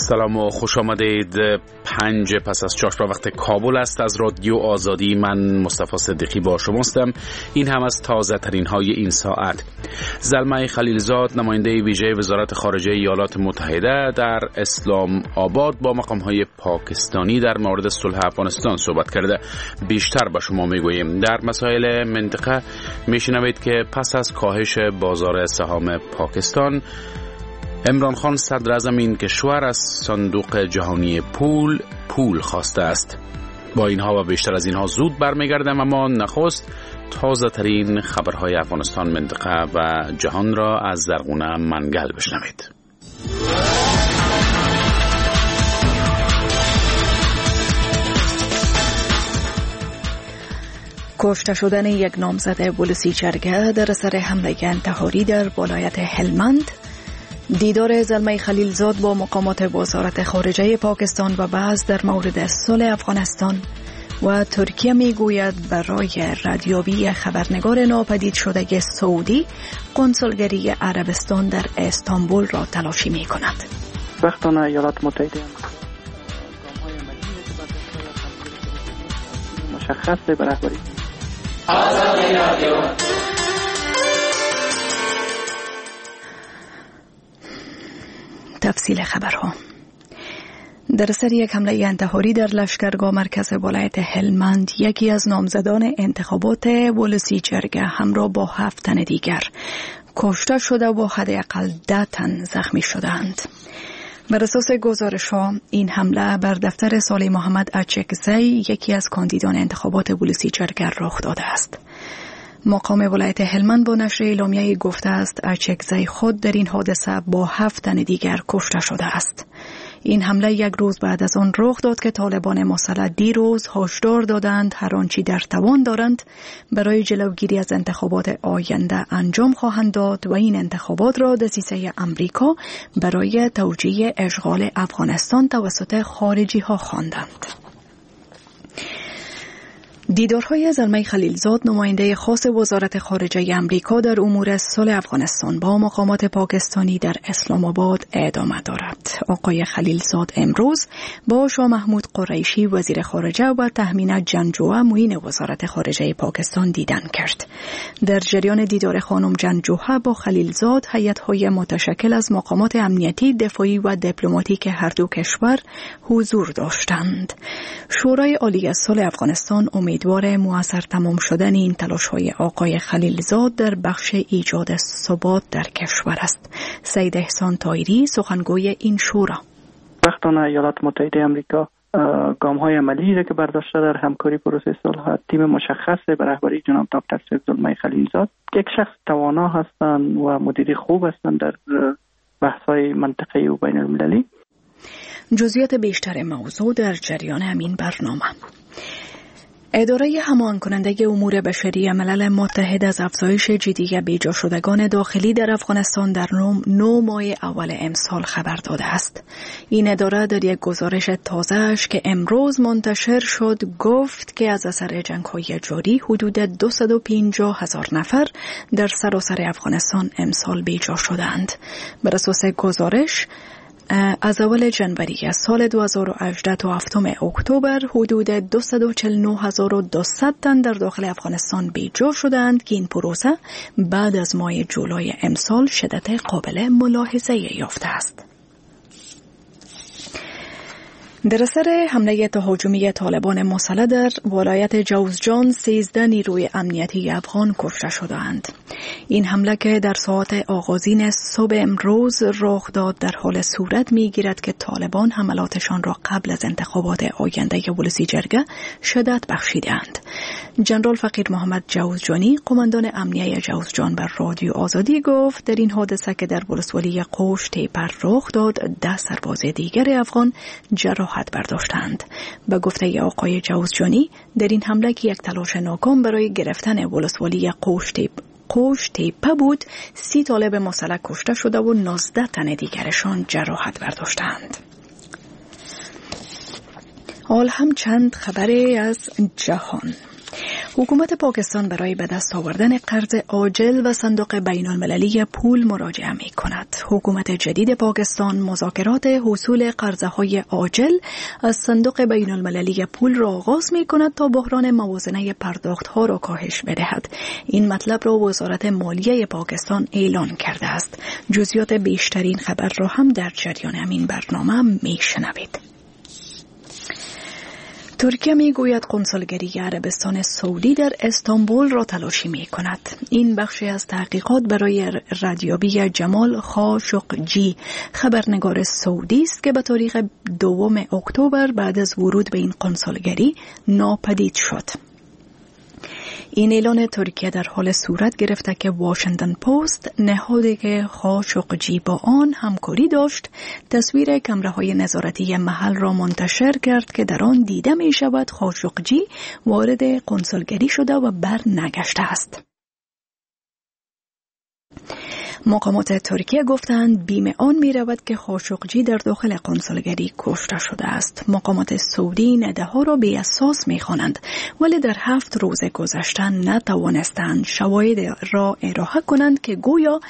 سلام و خوش آمدید. 5 پس از 4 وقت کابل است. از رادیو آزادی من مصطفی صدیقی با شماستم. این هم از تازه ترین های این ساعت. زلمه خلیلزاد نماینده ویژه وزارت خارجه ایالات متحده در اسلام آباد با مقام های پاکستانی در مورد صلح افغانستان صحبت کرده. بیشتر به شما میگوییم. در مسائل منطقه میشنوید که پس از کاهش بازار سهام پاکستان، عمران خان صدر اعظم این کشور از صندوق جهانی پول خواسته است. با اینها و بیشتر از اینها زود برمیگردم، اما نخست تازه ترین خبرهای افغانستان، منطقه و جهان را از زرغونه منگل بشنوید. کشته شدن یک نامزد بلوچیچرگه در اثر حمله انتحاری در ولایت هلمند، دیدار زلمه خلیلزاد با مقامات وزارت خارجه پاکستان و بحث در مورد صلح افغانستان و ترکیه میگوید برای ردیابی خبرنگار ناپدید شده سعودی قنصلگری عربستان در استانبول را تلاشی می کند. وقتان ایالات متحده مشخص به رهبری تفصیل خبرها. در اثر یک حمله انتحاری در لشکرگاه مرکز ولایت هلمند، یکی از نامزدان انتخابات بلوچیچرگه همراه با 7 تن دیگر کشته شده و حداقل 10 تن زخمی شدند. بر اساس گزارش‌ها این حمله بر دفتر صالح محمد اچکزی، یکی از کاندیدان انتخابات بلوچیچرگه رخ داده است. مقام ولایت هلمند با نشر اعلامیه‌ای گفته است اچکزی خود در این حادثه با 7 تن دیگر کشته شده است. این حمله یک روز بعد از آن رخ داد که طالبان مسلح دیروز هشدار دادند هر آنچه در توان دارند برای جلوگیری از انتخابات آینده انجام خواهند داد و این انتخابات را دسیسه امریکا برای توجیه اشغال افغانستان توسط خارجی ها خواندند. دیدارهای زلمه خلیلزاد، نماینده خاص وزارت خارجه امریکا در امور صلح افغانستان با مقامات پاکستانی در اسلام آباد ادامه دارد. آقای خلیلزاد امروز با شاه محمود قریشی وزیر خارجه و تهمینه جنجوه معین وزارت خارجه پاکستان دیدن کرد. در جریان دیدار خانم جنجوه با خلیلزاد، هیئت‌های متشکل از مقامات امنیتی، دفاعی و دیپلماتیک هر دو کشور حضور داشتند. شورای عالی صلح افغانستان امیدوار مؤثر تمام شدن این تلاش‌های آقای خلیلزاد در بخش ایجاد ثبات در کشور است. سید احسان طاهری، سخنگوی این شورا: وقتان ایالات متحده آمریکا گام‌های عملی را که برداشته در همکاری پروسه صلح، تیم مشخص به رهبری جناب دکتر سید زلمه خلیلزاد، یک شخص توانا هستند و مدیر خوب هستند در بحث‌های منطقه‌ای و بین‌المللی. جزئیات بیشتر موضوع در جریان همین برنامه. اداره هماهنگ کننده امور بشری ملل متحد از افزایش جدی بیجا شدگان داخلی در افغانستان در 9 ماه اول امسال خبر داده است. این اداره در یک گزارش تازه‌اش که امروز منتشر شد گفت که از اثر جنگ‌های جاری حدود 250,000 نفر در سراسر افغانستان امسال بیجا شدند. بر اساس گزارش، از اول جنوری از سال 2018 تا 7 اکتبر حدود 249,200 تن در داخل افغانستان بیجا شدند که این پروسه بعد از ماه جولای امسال شدت قابل ملاحظه یافته است. در اثر حمله تهاجمی طالبان مسلح در ولایت جوزجان 13 نیروی امنیتی افغان کشته شدند. این حمله که در ساعت آغازین صبح امروز رخ داد در حال صورت می‌گیرد که طالبان حملاتشان را قبل از انتخابات آینده بلوچیچرگه شدت بخشیدند. جنرال فقیر محمد جوزجانی، قماندان امنیه جوزجان، بر رادیو آزادی گفت در این حادثه که در ولسوالی قوش تیپر رخ داد 10 سرباز دیگر افغان جراحت برداشتند. به گفته آقای جوزجانی، در این حمله که یک تلاش ناکام برای گرفتن ولسوالی قوش تیپه بود، 30 طالب مسلح کشته شده و 19 تن دیگرشان جراحت برداشتند. حال هم چند خبری از جهان. حکومت پاکستان برای به دست آوردن قرض عاجل و صندوق بین المللی پول مراجعه می کند. حکومت جدید پاکستان مذاکرات حصول قرضهای عاجل از صندوق بین المللی پول را آغاز می کند تا بحران موازنه پرداخت ها را کاهش بدهد. این مطلب را وزارت مالیه پاکستان اعلان کرده است. جزئیات بیشترین خبر را هم در جریان همین برنامه می شنوید. ترکیه می گوید کنسولگری عربستان سعودی در استانبول را تلاشی می کند. این بخشی از تحقیقات برای ردیابی جمال خاشقجی، خبرنگار سعودی است که به تاریخ 2 اکتبر بعد از ورود به این کنسولگری ناپدید شد. این اعلان ترکیه در حال صورت گرفته که واشنگتن پست، نهادی که خاشقجی با آن همکاری داشت، تصویر کامراهای نظارتی محل را منتشر کرد که در آن دیده می شود خاشقجی وارد کنسولگری شده و بر نگشته است. مقامات ترکیه گفتند بیم آن می رود که خاشقجی در داخل کنسولگری کشته شده است. مقامات سعودی نده ها را بی اساس می خوانند، ولی در 7 روز گذشته نتوانستند شواهد را ارائه کنند که گویا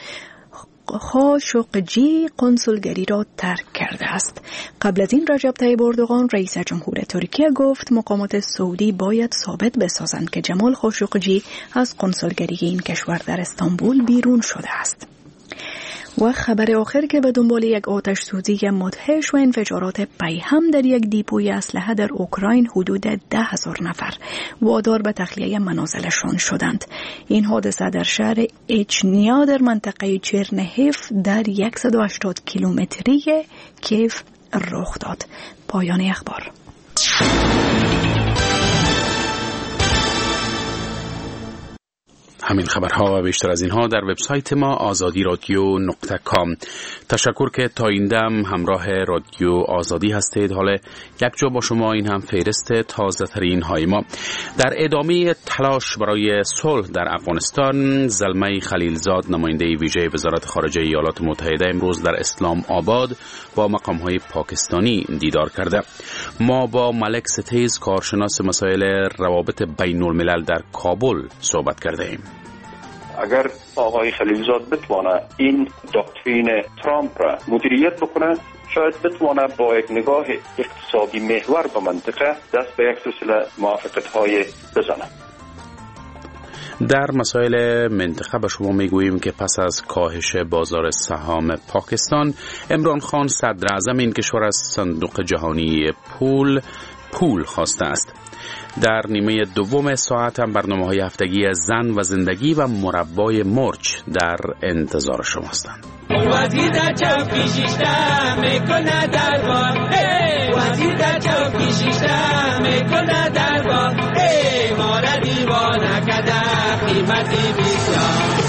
خاشقجی کنسولگری را ترک کرده است. قبل از این رجب طیب اردوغان رئیس جمهور ترکیه گفت مقامات سعودی باید ثابت بسازند که جمال خاشقجی از کنسولگری این کشور در استانبول بیرون شده است. و خبر آخر که به دنبال یک آتش سوزی مدهش و انفجارات پیهم در یک دیپوی اسلحه در اوکراین حدود 10,000 نفر وادار به تخلیه منازلشان شدند. این حادثه در شهر اچنیا در منطقه چرنهیف در 180 کیلومتری کیف رخ داد. پایان اخبار. همین خبرها و بیشتر از اینها در وبسایت ما azadi.radio.com. تشکر که تا این دم همراه رادیو آزادی هستید. حالا یک جا با شما این هم فهرست تازه ترین های ما. در ادامه تلاش برای صلح در افغانستان، زلمه خلیلزاد نماینده ویژه وزارت خارجه ایالات متحده امروز در اسلام آباد با مقام های پاکستانی دیدار کرده. ما با ملک ستیز کارشناس مسائل روابط بین الملل در کابل صحبت کرده ایم. اگر آقای خلیلزاد بتونه این دکترین ترامپ را مدیریت بکنه، شاید بتونه با یک نگاه اقتصادی محور به منطقه دست به یک سلسله موافقت‌های بزنه. در مسائل منطقه به شما میگوییم که پس از کاهش بازار سهام پاکستان، عمران خان صدر اعظم این کشور از صندوق جهانی پول خواسته است. در نیمه دوم ساعت هم برنامه‌های هفتگی زن و زندگی و مربای مرچ در انتظار شما هستند. وزیر در چوکی شیشته میکنه دربار، وزیر در چوکی شیشته میکنه دربار، ما را دیوانه کرده قیمتی بسیار.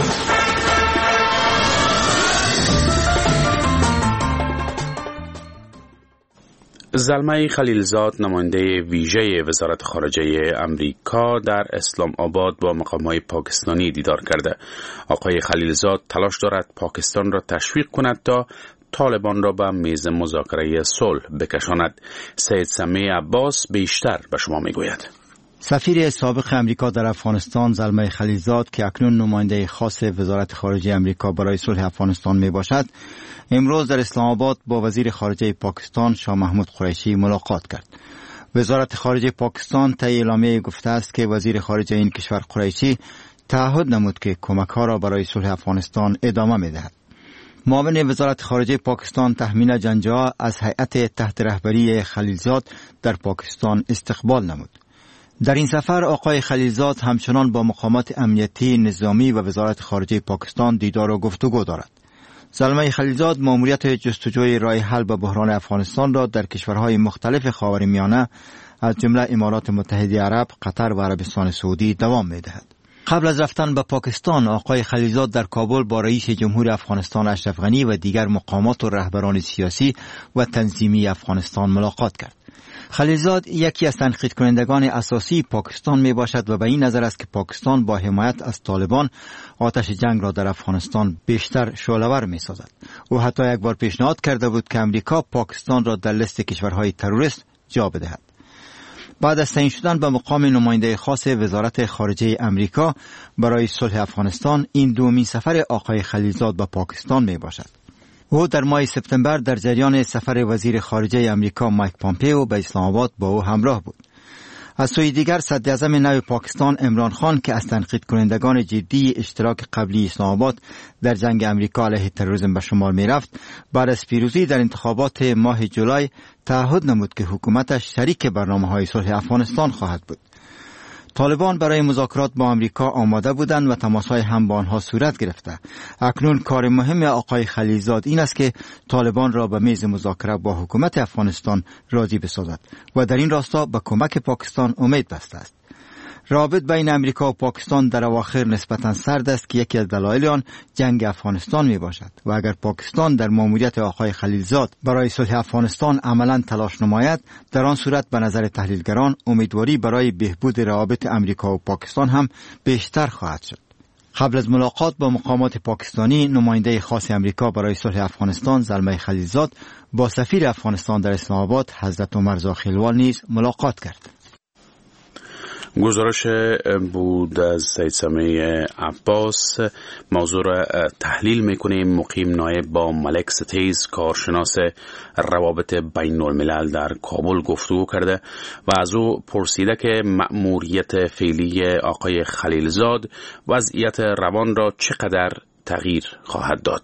زلمه خلیلزاد نماینده ویژه وزارت خارجه امریکا در اسلام آباد با مقام‌های پاکستانی دیدار کرده. آقای خلیلزاد تلاش دارد پاکستان را تشویق کند تا طالبان را به میز مذاکره صلح بکشاند. سید سمیع عباس بیشتر به شما میگوید. سفیر سابق امریکا در افغانستان زلمه خلیلزاد که اکنون نماینده خاص وزارت خارجه امریکا برای صلح افغانستان می باشد، امروز در اسلام آباد با وزیر خارجه پاکستان شاه محمود قریشی ملاقات کرد. وزارت خارجه پاکستان طی اعلامیه گفته است که وزیر خارجه این کشور قریشی تعهد نمود که کمک‌ها را برای صلح افغانستان ادامه می‌دهد. معاون وزارت خارجه پاکستان تهمینه جنجا از هیئت تحت رهبری خلیلزاد در پاکستان استقبال نمود. در این سفر آقای خلیلزاد همچنان با مقامات امنیتی، نظامی و وزارت خارجه پاکستان دیدار و گفتگو دارد. زلمه خلیلزاد مأموریت جستجوی راه حل به بحران افغانستان را در کشورهای مختلف خاورمیانه از جمله امارات متحده عرب، قطر و عربستان سعودی دوام می‌دهد. قبل از رفتن به پاکستان، آقای خلیلزاد در کابل با رئیس جمهور افغانستان اشرف غنی و دیگر مقامات و رهبران سیاسی و تنظیمی افغانستان ملاقات کرد. خلیلزاد یکی از تنقید کنندگان اساسی پاکستان می باشد و به این نظر است که پاکستان با حمایت از طالبان آتش جنگ را در افغانستان بیشتر شعله‌ور می سازد. او حتی یک بار پیشنهاد کرده بود که امریکا پاکستان را در لیست کشورهای تروریست جا بدهد. بعد از تعیین شدن به مقام نماینده خاص وزارت خارجه امریکا برای صلح افغانستان، این دومین سفر آقای خلیلزاد به پاکستان می باشد. او در ماه سپتامبر در جریان سفر وزیر خارجه امریکا مایک پامپئو به اسلام آباد با او همراه بود. از سوی دیگر صدراعظم نو پاکستان عمران خان که از تنقید کنندگان جدی اشتراک قبلی اسلام آباد در جنگ امریکا علیه تروریسم به شمار می رفت، بعد از پیروزی در انتخابات ماه جولای تعهد نمود که حکومتش شریک برنامه‌های صلح افغانستان خواهد بود. طالبان برای مذاکرات با امریکا آماده بودند و تماس‌های هم با آنها صورت گرفته. اکنون کار مهم آقای خلیلزاد این است که طالبان را به میز مذاکره با حکومت افغانستان راضی بسازد و در این راستا به کمک پاکستان امید بسته است. روابط بین امریکا و پاکستان در اواخر نسبتاً سرد است که یکی از دلایل آن جنگ افغانستان می باشد و اگر پاکستان در ماموریت آقای خلیلزاد برای صلح افغانستان عملاً تلاش نماید، در آن صورت به نظر تحلیلگران امیدواری برای بهبود روابط امریکا و پاکستان هم بیشتر خواهد شد. قبل از ملاقات با مقامات پاکستانی، نماینده خاص امریکا برای صلح افغانستان زلمه خلیلزاد با سفیر افغانستان در اسلام آباد حضرت عمر زاخیلوال نیز ملاقات کرد. گزارش بود از سید سمیع عباس. موضوع را تحلیل میکنیم. مقیم نایب با ملک ستیز کارشناس روابط بین الملل در کابل گفتگو کرده و از او پرسیده که مأموریت فعلی آقای خلیلزاد وضعیت روان را چقدر تغییر خواهد داد.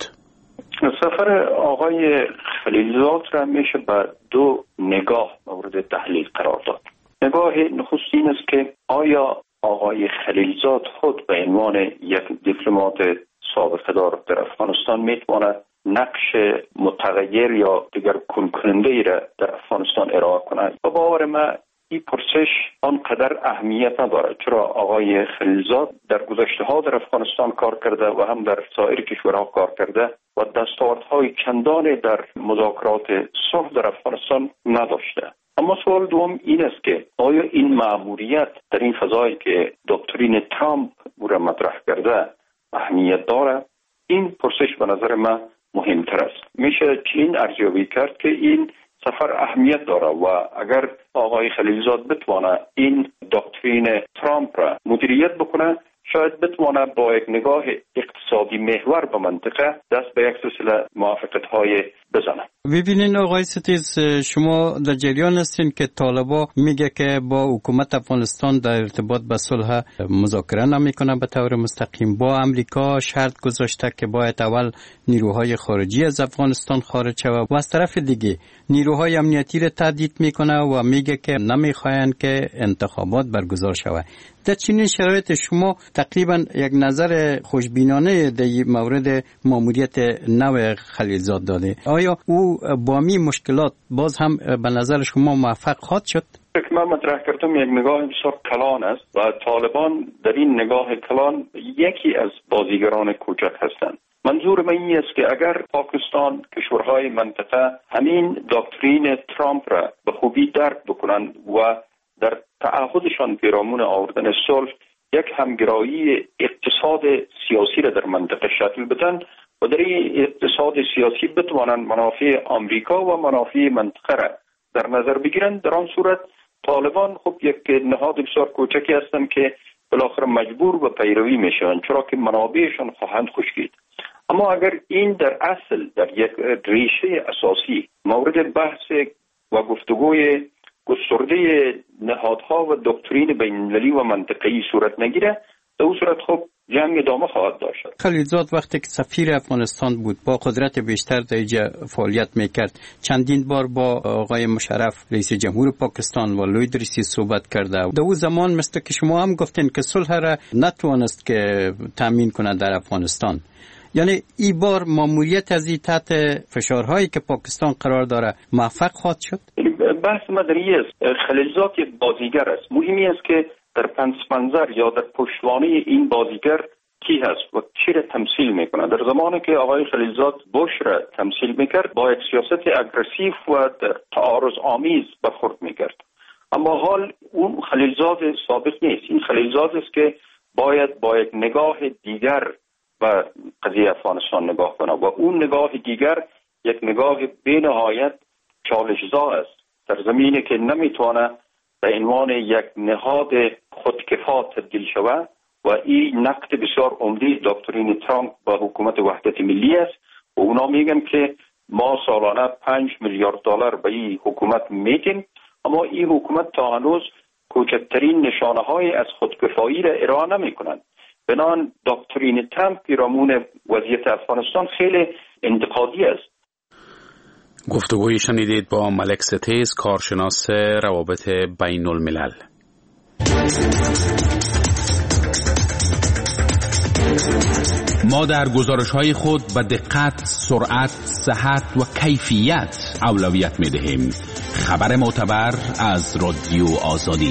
سفر آقای خلیلزاد را میشه با دو نگاه مورد تحلیل قرار داد. نگاه نخست این است که آیا آقای خلیلزاد خود به عنوان یک دیپلمات سابقه دار در افغانستان میتواند نقش متغیر یا دیگر کننده ای را در افغانستان ارائه کند؟ و باور من این پرسش آنقدر اهمیت ندارد، چرا آقای خلیلزاد در گذشته ها در افغانستان کار کرده و هم در سایر کشورها کار کرده و دستاوردهای چندانی در مذاکرات صلح در افغانستان نداشته. اما سوال دوم این است که آیا این مأموریت در این فضایی که دکترین ترامپ او را مطرح کرده اهمیت داره؟ این پرسش به نظر من مهمتر است. میشه چنین ارزیابی کرد که این سفر اهمیت داره و اگر آقای خلیلزاد بتونه این دکترین ترامپ را مدیریت بکنه، شاید بتونه با یک نگاه اقتصادی محور به منطقه دست به یک سلسله موافقت‌های بزنه. ببینین آقای ستیز، شما در جریان هستین که طالبا میگه که با حکومت افغانستان در ارتباط به صلح مذاکره نمیکنه به طور مستقیم. با امریکا شرط گذاشته که باید اول نیروهای خارجی از افغانستان خارج شود و از طرف دیگه نیروهای امنیتی را تهدید میکنه و میگه که نمیخواین که انتخابات برگزار شود. در چنین شرایط شما تقریبا یک نظر خوشبینانه در مورد ماموریت نو خلیلزاد داده. آیا او با می مشکلات باز هم به نظر شما موفق خواهد شد؟ من مطرح کردم یک نگاه بسیار کلان است و طالبان در این نگاه کلان یکی از بازیگران کوچک هستند. منظور من این است که اگر پاکستان، کشورهای منطقه همین دکترین ترامپ را به خوبی درک بکنند و در تعهدشان پیرامون آوردن صلح یک همگرایی اقتصاد سیاسی را در منطقه شکل بدن و در این اقتصاد سیاسی بتوانند منافع آمریکا و منافع منطقه را در نظر بگیرند، در آن صورت طالبان خب یک نهاد بسیار کوچکی هستند که بالاخره مجبور به پیروی میشوند، چرا که منابعشان خواهند خشکید. اما اگر این در اصل در یک ریشه اساسی مورد بحث و گفتگوی گسترده نهادها و دکترین بین‌المللی و منطقه‌ای صورت نگیره، در اون صورت خب جنگ ادامه خواهد داشت. خلیلزاد وقتی که سفیر افغانستان بود با قدرت بیشتر در اینجا فعالیت میکرد، چندین بار با آقای مشرف رئیس جمهور پاکستان و لوی دریسی صحبت کرده. در اون زمان مثل که شما هم گفتین که صلح را نتوانست که تامین کنه در افغانستان. یعنی این بار ماموریت از این تحت فشارهایی که پاکستان قرار داره موفق خواهد شد؟ بحث مدری است. خلیلزاد یک بازیگر است. مهمی است که در پس منظر یا در پشتوانه این بازیگر کی هست و چی را تمثیل میکنه. در زمانی که آقای خلیلزاد بوش را تمثیل میکرد با یک سیاست اگریسیو و تعارض آمیز برخورد میکرد. اما حال اون خلیلزاد سابق نیست. این خلیلزاد است که باید با یک نگاه دیگر و قضیه افغانستان نگاه کنه و اون نگاه دیگر یک نگاه بی نهایت چالش‌زا است، در زمینی که نمیتونه به عنوان یک نهاد خودکفا تبدیل شود و این نقد بسیار عمده دکترین ترامپ با حکومت وحدت ملی است و اونا میگن که ما سالانه 5 میلیارد دلار به این حکومت میدیم، اما این حکومت تا هنوز کوچکترین نشانه های از خودکفایی را ارائه نمی کنند. بنابراین دکترین ترامپ پیرامون وضعیت افغانستان خیلی انتقادی است. گفتگوی شنیدید با ملک ستیز، کارشناس روابط بین الملل. ما در گزارش‌های خود به دقت، سرعت، صحت و کیفیت اولویت می‌دهیم. خبر معتبر از رادیو آزادی.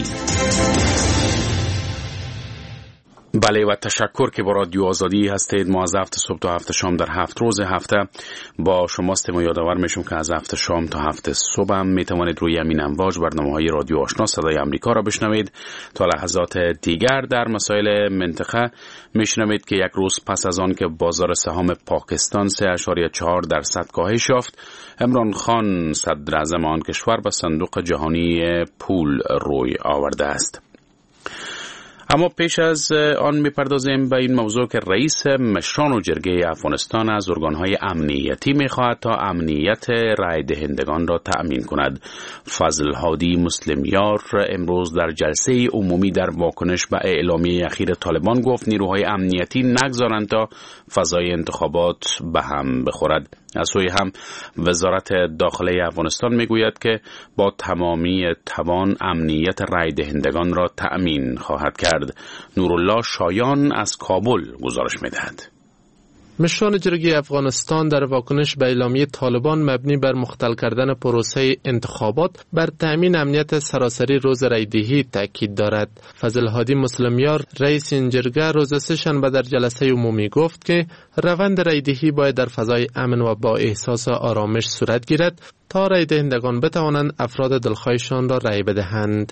بله و تشکر که با رادیو آزادی هستید. ما از هفت صبح تا هفت شام در 7 روز هفته با شما هستیم و یادآور میشم که از هفت شام تا هفت صبح هم میتوانید روی همین امواج برنامه‌های رادیو آشنا صدای آمریکا را بشنوید. تا لحظات دیگر در مسائل منطقه میشنوید که یک روز پس از آن که بازار سهام پاکستان 3.4% کاهش یافت، عمران خان صدر اعظم آن کشور به صندوق جهانی پول روی آورده است. اما پیش از آن میپردازیم به این موضوع که رئیس مشران و جرگه افغانستان از ارگانهای امنیتی میخواهد تا امنیت رای دهندگان را تأمین کند. فضل هادی مسلمیار امروز در جلسه عمومی در واکنش به اعلامیه اخیر طالبان گفت نیروهای امنیتی نگذارند تا فضای انتخابات به هم بخورد. از سوی هم وزارت داخله افغانستان میگوید که با تمامی توان امنیت رای دهندگان را تأمین خواهد کرد. نورالله شایان از کابل گزارش میدهد. مشران جرگه افغانستان در واکنش به اعلامیه طالبان مبنی بر مختل کردن پروسه انتخابات بر تأمین امنیت سراسری روز رایدهی تاکید دارد. فضل هادی مسلمیار رئیس این جرگه روز سه‌شنبه در جلسه عمومی گفت که روند رایدهی باید در فضای امن و با احساس آرامش صورت گیرد تا رای دهندگان بتوانند افراد دلخواهشان را رای بدهند.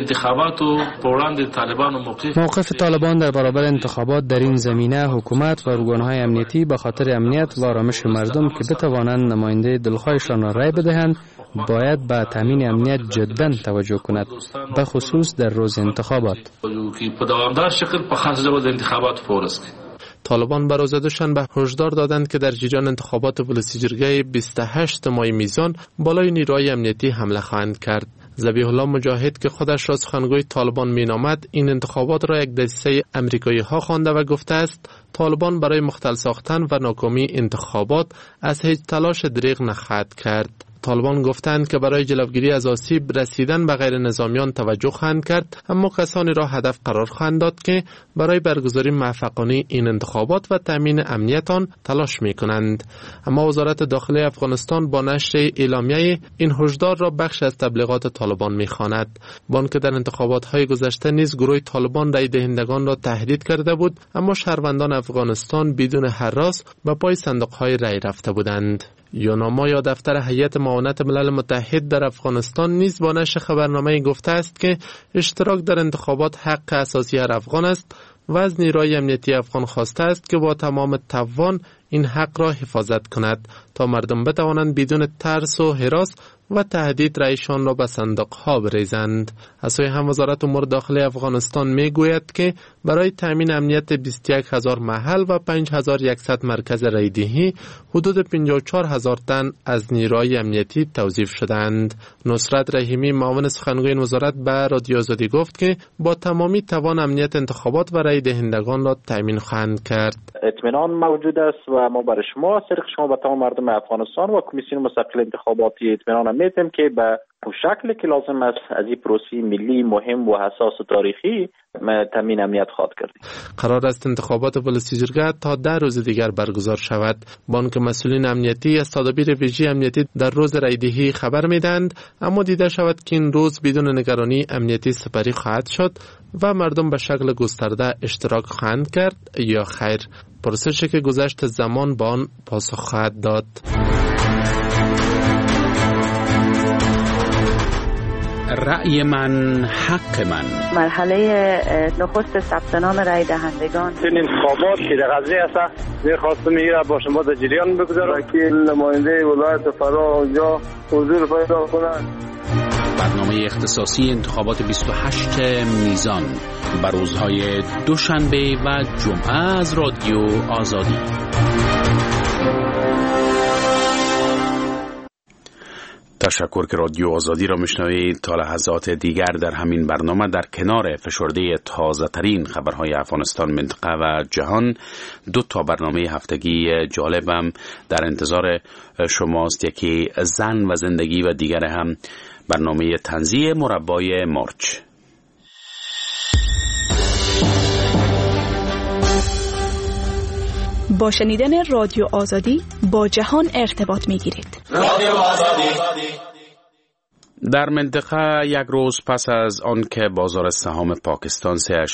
موقف طالبان در برابر انتخابات در این زمینه حکومت و ارگانهای امنیتی به خاطر امنیت و آرامش مردم که بتوانند نماینده دلخواهشان را رای بدهند باید به تامین امنیت جداً توجه کند، به خصوص در روز انتخابات. طالبان به روز دوشنبه هشدار دادند که در جریان انتخابات ولسی جرگه 28 ماه میزان بالای نیروهای امنیتی حمله خواهند کرد. ذبیح الله مجاهد که خودش را سخنگوی طالبان مینامد این انتخابات را یک دسیسه امریکایی ها خوانده و گفته است طالبان برای مختل ساختن و ناکامی انتخابات از هیچ تلاش دریغ نخواهد کرد. طالبان گفتند که برای جلوگیری از آسیب رسیدن به غیر نظامیان توجه خواهند کرد، اما کسانی را هدف قرار خواهند داد که برای برگزاری موفقانه این انتخابات و تامین امنیت آن تلاش می کنند. اما وزارت داخله افغانستان با نشر اعلامیه این هشدار را بخش از تبلیغات طالبان می خواند. با آنکه در انتخابات های گذشته نیز گروه طالبان رای دهندگان را تهدید کرده بود، اما شهروندان افغانستان بدون هراس به پای صندوق های رای رفته بودند. یوناما یا دفتر هیئت معاونت ملل متحد در افغانستان نیز با نشر خبرنامه گفته است که اشتراک در انتخابات حق اساسی هر افغان است و از نیروهای امنیتی افغان خواسته است که با تمام توان این حق را حفاظت کند تا مردم بتوانند بدون ترس و هراس و تهدید رایشان را به صندوق ها بریزند. از سوی هم وزارت امور داخلی افغانستان می گوید که برای تامین امنیت 21,000 محل و 5,100 مرکز رایدهی حدود 54,000 تن از نیروهای امنیتی توظیف شدند. نصرت رحیمی معاون سخنگوی این وزارت به رادیو آزادی گفت که با تمامی توان امنیت انتخابات و رای دهندگان را تامین خواهند کرد. اطمینان موجود است و ما برای شما سرخ شما به تمام مردم افغانستان و کمیسیون مستقل انتخاباتی اطمینان میدیم که به شکلی که لازم است از این پروسه ملی مهم و حساس و تاریخی تامین امنیت خواهد کرد. قرار است انتخابات ولسی جرگه تا 10 روز دیگر برگزار شود. با آنکه مسئولین امنیتی از تدابیر ویژه امنیتی در روز رایدهی خبر میدهند، اما دیده شود که این روز بدون نگرانی امنیتی سپری خواهد شد و مردم به شکل گسترده اشتراک خواهند کرد یا خیر. پرسشی که گذشت زمان با آن پاسخ خواهد داد. رأی من حق من. مرحله نخست ثبت نام رای دهندگان این انتخابات که در قضیه است می‌خواستم میگیره با شما در جریان بگذارم که نماینده ولایت فرا اونجا حضور پیدا کنند. برنامه اختصاصی انتخابات 28 میزان بر روزهای دوشنبه و جمعه از رادیو آزادی. تشکر که رادیو آزادی را میشنوید. تا لحظات دیگر در همین برنامه در کنار فشرده تازه ترین خبرهای افغانستان، منطقه و جهان 2 برنامه هفتگی جالبم در انتظار شماست. یکی زن و زندگی و دیگر هم برنامه طنزی مربای مرچ. با شنیدن رادیو آزادی با جهان ارتباط میگیرید. رادیو آزادی. در منطقه یک روز پس از آن که بازار سهام پاکستان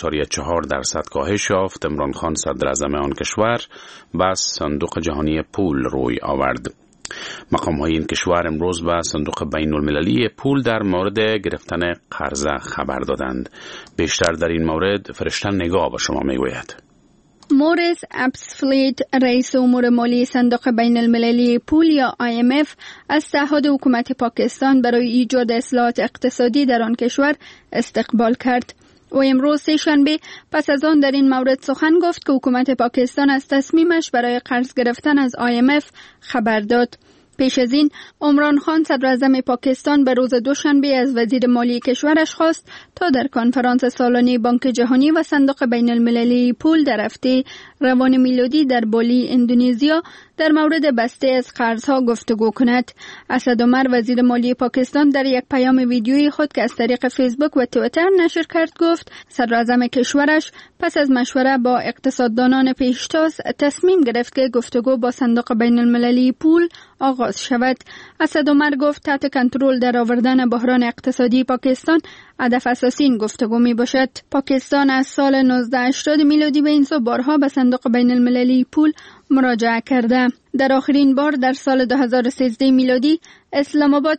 3.4% کاهش یافت، عمران خان صدر اعظم آن کشور به صندوق جهانی پول روی آورد. مقام‌های این کشور امروز به صندوق بین‌المللی پول در مورد گرفتن قرض خبر دادند. بیشتر در این مورد فرشته نگاه به شما میگوید. موریس ابسفلیت، رئیس امور مالی صندوق بین المللی پول یا IMF، از تعهد حکومت پاکستان برای ایجاد اصلاحات اقتصادی در آن کشور استقبال کرد. و امروز سه‌شنبه پس از آن در این مورد سخن گفت که حکومت پاکستان از تصمیمش برای قرض گرفتن از IMF خبر داد. پیش از این عمران خان صدر اعظم پاکستان به روز دوشنبه از وزیر مالی کشورش خواست تا در کنفرانس سالانه بانک جهانی و صندوق بین المللی پول در هفته روان میلادی در بالی اندونزیا در مورد بسته از قرضها گفتگو کند. اسد عمر وزیر مالی پاکستان در یک پیام ویدیویی خود که از طریق فیسبوک و توییتر نشر کرد گفت صدر اعظم کشورش پس از مشوره با اقتصاددانان پیشتاز تصمیم گرفت که گفتگو با صندوق بین المللی پول آغاز شود. اسد عمر گفت تحت کنترل در آوردن بحران اقتصادی پاکستان هدف اساسی این گفتگو می باشد. پاکستان از سال 1980 میلادی به این سو بارها به صندوق بین المللی پول مراجعه کرده. در آخرین بار در سال 2013 میلادی اسلام آباد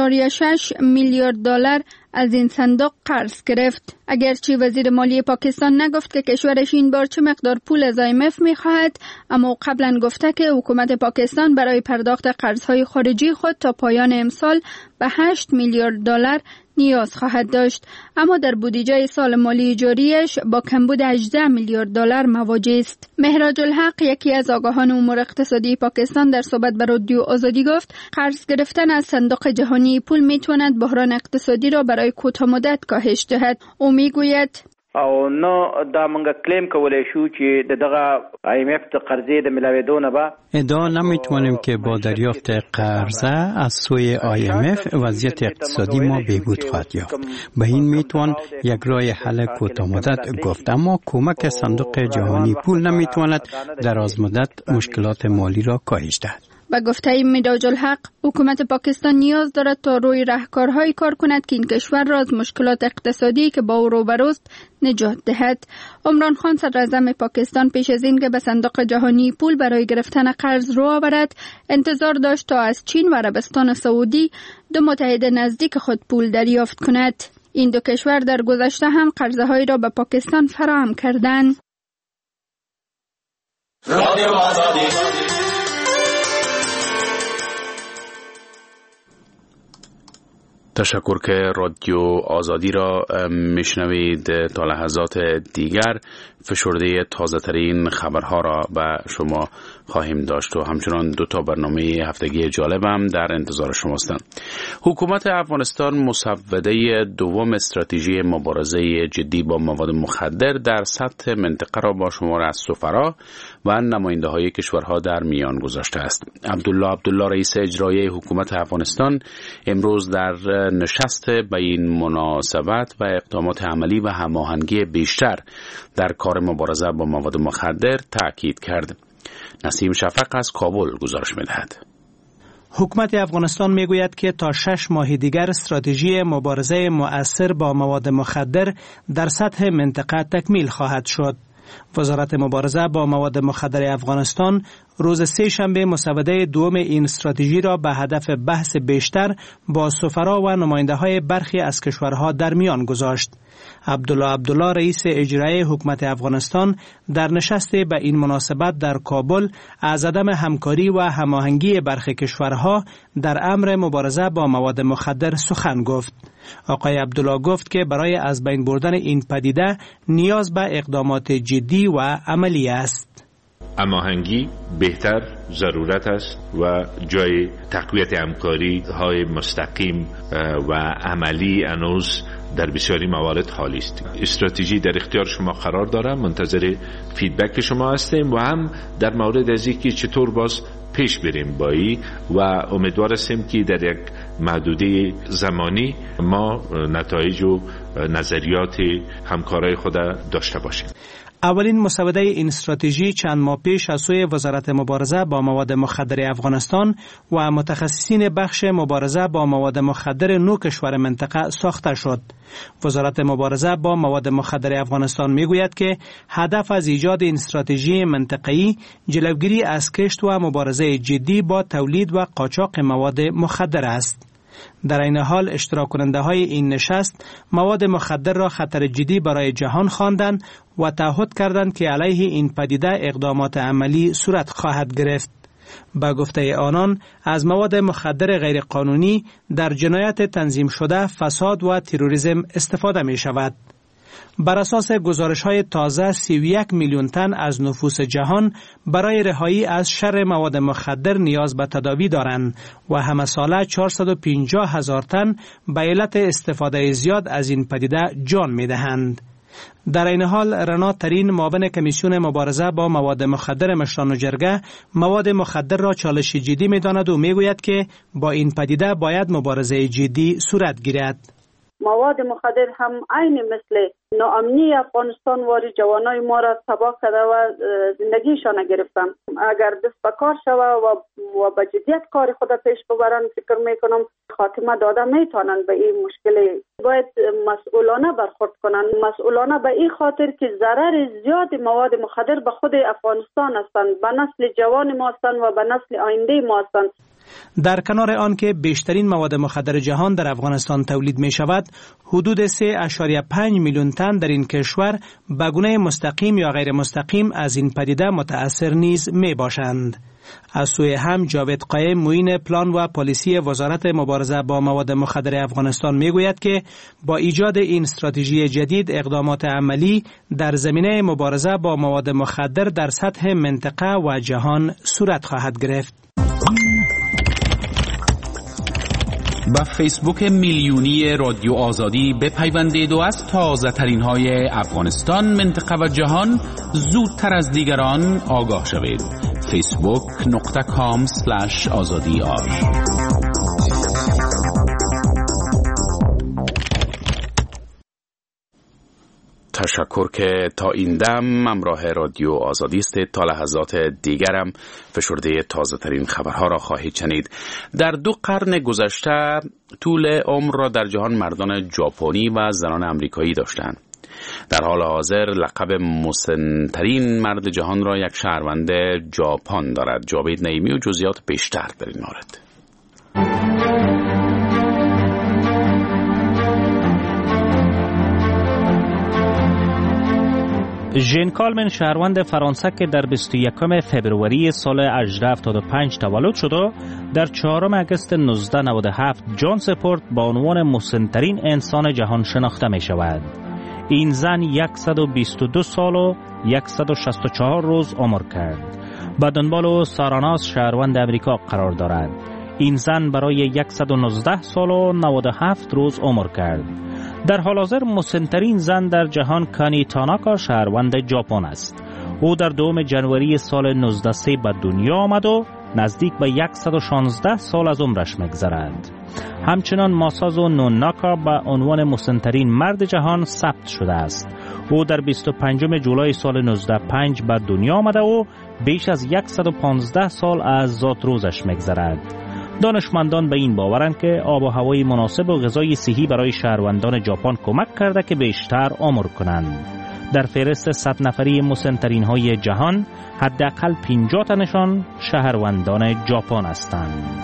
6.6 میلیارد دلار از این صندوق قرض گرفت. اگرچه وزیر مالی پاکستان نگفت که کشورش این بار چه مقدار پول از IMF می‌خواهد، اما قبلا گفته که حکومت پاکستان برای پرداخت قرض‌های خارجی خود تا پایان امسال به 8 میلیارد دلار نیاز خواهد داشت، اما در بودجه سال مالی جاریش با کمبود 18 میلیارد دلار مواجه است. مهراج الحق، یکی از آگاهان امور اقتصادی پاکستان، در صحبت با رادیو آزادی گفت قرض گرفتن از صندوق جهانی پول میتواند بحران اقتصادی را برای کوتاه مدت کاهش دهد. او میگوید او نو دا منگا کلیم کولای شو چې دغه IMF ته قرضې د ملاویدو نه با ادعا نمیتونیم که با دریافت قرضه از سوی IMF وضعیت اقتصادی ما بهبود خواهد یافت. به این میتوان یک راه حل کوتاه مدت گفت، اما کمک صندوق جهانی پول نمیتواند دراز مدت مشکلات مالی را کاهش دهد. با گفته مهراج الحق، حکومت پاکستان نیاز دارد تا روی راهکارهایی کار کند که این کشور را از مشکلات اقتصادی که با او روبروست نجات دهد. عمران خان صدر اعظم پاکستان پیش از این که به صندوق جهانی پول برای گرفتن قرض رو آورد، انتظار داشت تا از چین و عربستان سعودی، 2 متحد نزدیک خود، پول دریافت کند. این 2 کشور در گذشته هم قرضه‌هایی را به پاکستان فراهم کردند. رادیو آزادی. تشکر که رادیو آزادی را میشنوید. تا لحظات دیگر فشرده تازه ترین خبرها را به شما خواهیم داشت و همچنان 2 برنامه هفتگی جالبم در انتظار شما هستند. حکومت افغانستان مسوده دوم استراتژی مبارزه جدی با مواد مخدر در سطح منطقه را با شمار از سفرا و نماینده های کشورها در میان گذاشته است. عبدالله رئیس اجرایی حکومت افغانستان امروز در نشست به این مناسبت و اقدامات عملی و هماهنگی بیشتر در کار مبارزه با مواد مخدر تاکید کرد. نسیم شفق از کابل گزارش می‌دهد. حکومت افغانستان میگوید که تا 6 ماه دیگر استراتژی مبارزه مؤثر با مواد مخدر در سطح منطقه تکمیل خواهد شد. وزارت مبارزه با مواد مخدر افغانستان روز سه‌شنبه مسوده دوم این استراتژی را به هدف بحث بیشتر با سفرا و نماینده‌های برخی از کشورها در میان گذاشت. عبدالله رئیس اجرایی حکومت افغانستان در نشست به این مناسبت در کابل از عدم همکاری و هماهنگی برخی کشورها در امر مبارزه با مواد مخدر سخن گفت. آقای عبدالله گفت که برای از بین بردن این پدیده نیاز به اقدامات جدی و عملی است. هماهنگی بهتر ضرورت است و جای تقویت همکاری های مستقیم و عملی هنوز در بسیاری موارد خالی است. استراتژی در اختیار شما قرار داره، منتظر فیدبک شما هستیم و هم در مورد از اینکه چطور باز پیش بریم با این و امیدوار هستیم که در یک محدوده زمانی ما نتایج و نظریات همکارای خود داشته باشیم. اولین مسوده این استراتژی چند ماه پیش از سوی وزارت مبارزه با مواد مخدر افغانستان و متخصصین بخش مبارزه با مواد مخدر 9 کشور منطقه ساخته شد. وزارت مبارزه با مواد مخدر افغانستان میگوید که هدف از ایجاد این استراتژی منطقه‌ای جلوگیری از کشت و مبارزه جدی با تولید و قاچاق مواد مخدر است. در این حال اشتراک کننده های این نشست مواد مخدر را خطر جدی برای جهان خواندند و تعهد کردند که علیه این پدیده اقدامات عملی صورت خواهد گرفت. با گفته آنان از مواد مخدر غیر قانونی در جنایت تنظیم شده، فساد و تروریسم استفاده می شود. بر اساس گزارش‌های تازه 31 میلیون تن از نفوس جهان برای رهایی از شر مواد مخدر نیاز به تداوی دارند و همه ساله 450,000 تن به علت استفاده زیاد از این پدیده جان می‌دهند. در این حال رنا ترین معاون کمیسیون مبارزه با مواد مخدر مشران جرگه مواد مخدر را چالش جدی می‌داند و می‌گوید که با این پدیده باید مبارزه جدی صورت گیرد. مواد مخدر هم عین مثل ناامنی افغانستان واری جوانای ما را تباه کرده و زندگیشان گرفتن. اگر دست به کار شوه و به جدیت کار خود پیش ببرن، فکر میکنم خاتمه داده میتونن به این مشکل. باید مسئولانه برخورد کنن، مسئولانه به این خاطر که ضرر زیاد مواد مخدر به خود افغانستان هستند، به نسل جوان ما هستند و به نسل آینده ما هستند. در کنار آن که بیشترین مواد مخدر جهان در افغانستان تولید می شود، حدود 3.5 میلیون تن در این کشور به گونه مستقیم یا غیر مستقیم از این پدیده متأثر نیز می باشند. از سوی هم جاوید قایم معین پلان و پالیسی وزارت مبارزه با مواد مخدر افغانستان می گوید که با ایجاد این استراتژی جدید اقدامات عملی در زمینه مبارزه با مواد مخدر در سطح منطقه و جهان صورت خواهد گرفت. با فیسبوک میلیونی رادیو آزادی بپیوندید و از تازه ترین های افغانستان، منطقه و جهان زودتر از دیگران آگاه شوید. facebook.com/azadi.ar تشکر که تا این دم همراه رادیو آزادی استید. تا لحظات دیگرم فشرده تازه ترین خبرها را خواهید شنید. در 2 قرن گذشته طول عمر را در جهان مردان ژاپنی و زنان آمریکایی داشتند. در حال حاضر لقب مسن‌ترین مرد جهان را یک شهروند ژاپن دارد. جاوید نعیمی و جزئیات بیشتر در این مورد. ژن کالمن شهروند فرانسه که در 21 فبروری سال 1875 تولد شده، در 4 آگوست 1997 جان سپورت با عنوان مسن‌ترین انسان جهان شناخته می شود. این زن 122 سال و 164 روز عمر کرد. به دنبال او ساراناس شهروند امریکا قرار دارد. این زن برای 119 سال و 97 روز عمر کرد. در حال حاضر مسن‌ترین زن در جهان کانی تاناکا شهروند ژاپن است. او در 2 ژانویه سال 1903 به دنیا آمد و نزدیک به 116 سال از عمرش می‌گذرد. همچنان ماسازو نوناکا به عنوان مسن‌ترین مرد جهان ثبت شده است. او در 25 جولای سال 1905 به دنیا آمده و بیش از 115 سال از ذات روزش می‌گذرد. دانشمندان به این باورند که آب و هوای مناسب و غذای صحی برای شهروندان ژاپن کمک کرده که بیشتر عمر کنند. در فهرست 100 نفری مسن‌ترین های جهان حداقل 50 تنشان شهروندان ژاپن هستند.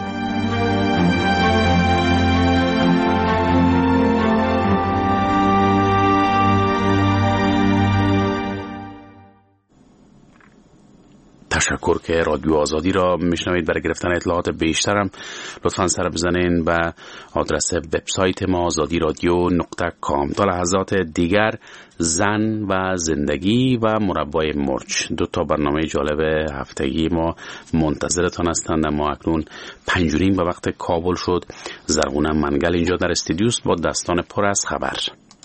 تشکر که رادیو آزادی را میشنوید. برای گرفتن اطلاعات بیشترم لطفاً سر بزنین به آدرس وبسایت ما azadiradyo.com. تا لحظات دیگر زن و زندگی و مربای مرچ، 2 برنامه جالب هفتگی ما منتظرتان هستند. اما اکنون 5:30 به وقت کابل شد. زرغونه منگل اینجا در استودیوست با دستان پر از خبر.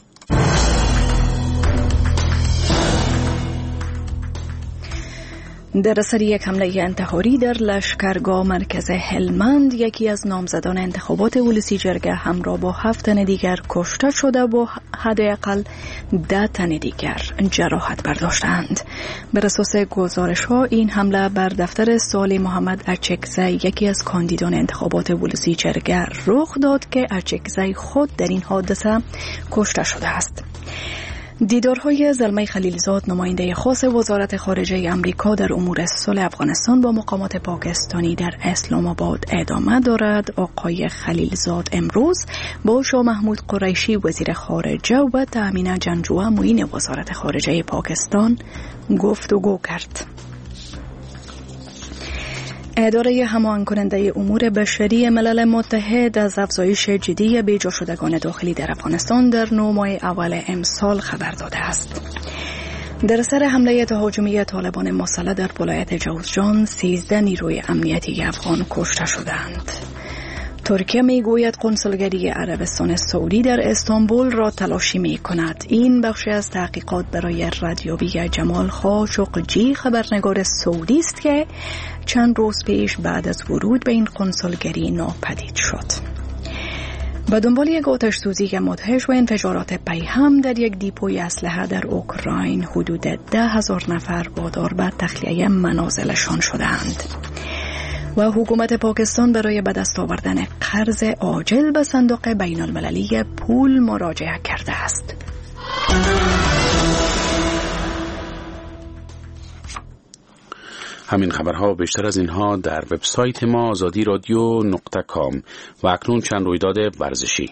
در اثر یک حمله انتحاری در لشکرگاه مرکز هلمند، یکی از نامزدان انتخابات ولسی جرگه همراه با 7 تن دیگر کشته شده و حداقل 10 تن دیگر جراحت برداشتند. بر اساس گزارش‌ها این حمله بر دفتر سالی محمد اچکزی، یکی از کاندیدان انتخابات ولسی جرگه رخ داد که اچکزی خود در این حادثه کشته شده است. دیدارهای زلمه خلیلزاد، نماینده خاص وزارت خارجه امریکا در امور صلح افغانستان با مقامات پاکستانی در اسلام آباد ادامه دارد. آقای خلیلزاد امروز با شاه محمود قریشی وزیر خارجه و تامین جنگجو معین وزارت خارجه پاکستان گفتگو کرد. اداره هماهنگ کننده امور بشری ملل متحد از افزایش جدی بیجا شدگان داخلی در افغانستان در 9 ماه اول امسال خبر داده است. در سر حمله تهاجمی طالبان مسلح در ولایت جوزجان 13 نیروی امنیتی افغان کشته شدند. ترکیه میگوید کنسولگری عربستان سعودی در استانبول را تلاشی می کند. این بخشی از تحقیقات برای ردیابی جمال خاشقجی، خبرنگار سعودی است که چند روز پیش بعد از ورود به این کنسولگری ناپدید شد. به دنبال یک آتش سوزی مدهش و انفجارات پیهم در یک دیپوی اسلحه در اوکراین، حدود 10,000 نفر وادار به تخلیه منازلشان شدند. و حکومت پاکستان برای به دست آوردن قرض عاجل به صندوق بین المللی پول مراجعه کرده است. همین خبرها و بیشتر از اینها در وبسایت ما azadiradyo.com. و اکنون چند رویداد ورزشی.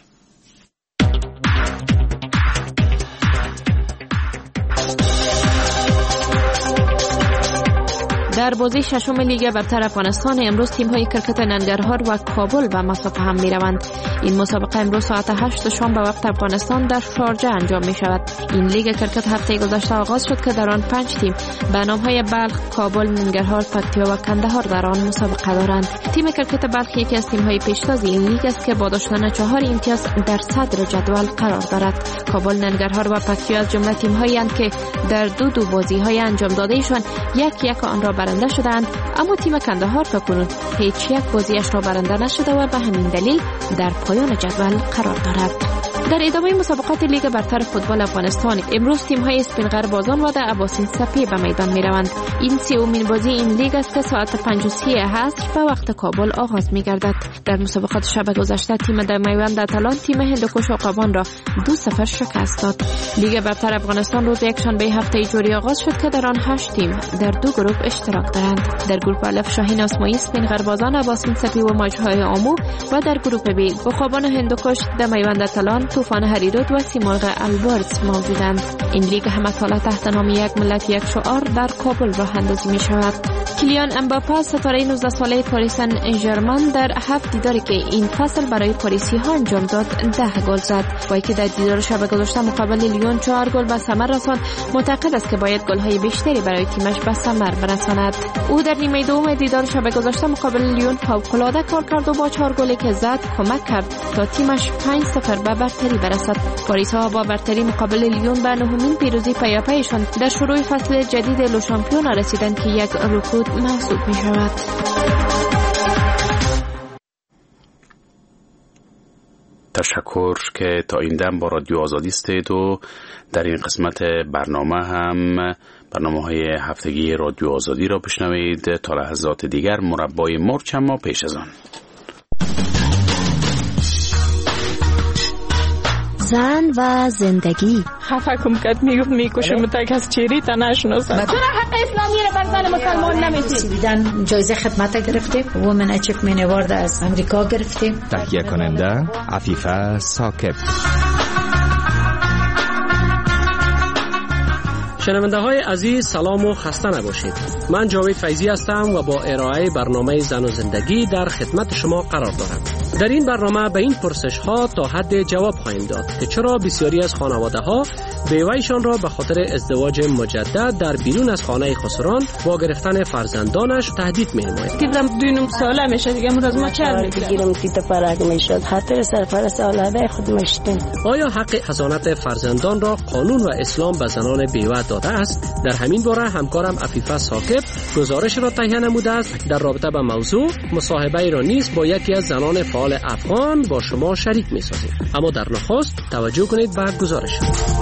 در بازی ششم لیگ برتر افغانستان امروز تیم‌های کرکت ننگرهار و کابل به مسابقه هم می‌روند. این مسابقه امروز ساعت 8 شام به وقت افغانستان در شارجه انجام می‌شود. این لیگ کرکت هفته گذشته آغاز شد که در آن 5 تیم به نام‌های بلخ، کابل، ننگرهار، پکتیا و کندهار در آن مسابقه دارند. تیم کرکت بلخ یکی از تیم‌های پیشتاز این لیگ است که با داشتن 4 امتیاز در صدر جدول قرار دارد. کابل، ننگرهار و پکتیا از جمله تیم‌هایی اند که در دو بازی‌های انجام داده‌شان یک آن را برنده شدند، اما تیم کندهار تاکنون هیچ یک بازیش را برنده نشده و به همین دلیل در پایان جدول قرار دارد. در ادامه مسابقات لیگ برتر فوتبال افغانستان امروز تیم‌های اسپینغر بازان و عباسین سپی به میدان می‌روند. این 3مین بازی این لیگ است که ساعت 5:30 عصر به وقت کابل آغاز می‌گردد. در مسابقات شب گذشته تیم در میوند اتلان تیم هندوکش عقابان را 2-0 شکست داد. لیگ برتر افغانستان روز یکشنبه هفته جوری آغاز شد که در آن 8 تیم در 2 گروه اشتراک دارند. در گروه الف شاهین آسمایی، اسپینغر بازان، عباسین سپی و موجهای آمو و در گروه بی عقابان هندوکش، در میوند اتلان، طوفان هریرود و سیمرغ البرز موجودند. این لیگ هم از حالا تحت نام یک ملت یک شعار در کابل راه اندازی می شود. کلیان امباپه ستاره 19 ساله پاریس سن ژرمن در 7 دیداری که این فصل برای پاریسی ها انجام داد 10 گل زد. وای که در دیدار شب گذشته مقابل لیون 4 گل به ثمر رساند، معتقد است که باید گل های بیشتری برای تیمش به ثمر برساند. او در نیمه دوم دیدار شب گذشته مقابل لیون فوق‌العاده کار کرد و با 4 گلی که زد کمک کرد تا تیمش 5-0 به برتری برسد. پاریس ها با برتری مقابل لیون به 9مین پیروزی پیاپیشان در شروع فصل جدید لو شامپیون رسیدند که یک رکود محسوب می شود. تشکر که تا این دم با رادیو آزادی استید و در این قسمت برنامه هم برنامه‌های هفتگی رادیو آزادی را بشنوید. تا لحظات دیگر مربای مرچ، اما پیش از آن زن و زندگی. خفه کم کد میکشم تا کس چیری تا نشناسم. چرا حق اسلامی رو بر زن مسلمان نمیدید؟ سویدن جایزه خدمت گرفتیم. وومن اچیومنت اوارد از امریکا گرفتیم. تهیه کننده عفیفه ثاقب. شنونده های عزیز سلام و خسته نباشید. من جاوید فیضی هستم و با ارائه برنامه زن و زندگی در خدمت شما قرار دارم. در این برنامه به این پرسش ها تا حد جواب خواهیم داد که چرا بسیاری از خانواده ها بیوه‌شان را به خاطر ازدواج مجدد در بیرون از خانه خسران با گرفتن فرزندانش تهدید می‌نماید. دیدم 2 ساله میشه دیگه امروز ما چند میگیرم تیت فرق میشد خاطر سرپرست اولاد خود مشتیم. آیا حق حضانت فرزندان را قانون و اسلام به زنان بیوه داده است؟ در همین باره همکارم عفیفه ثاقب گزارش را تهیه نموده است. در رابطه با موضوع مصاحبه را نیز با یکی از زنان فعال افغان با شما شریک می‌سازیم. اما در نخست توجه کنید به گزارش.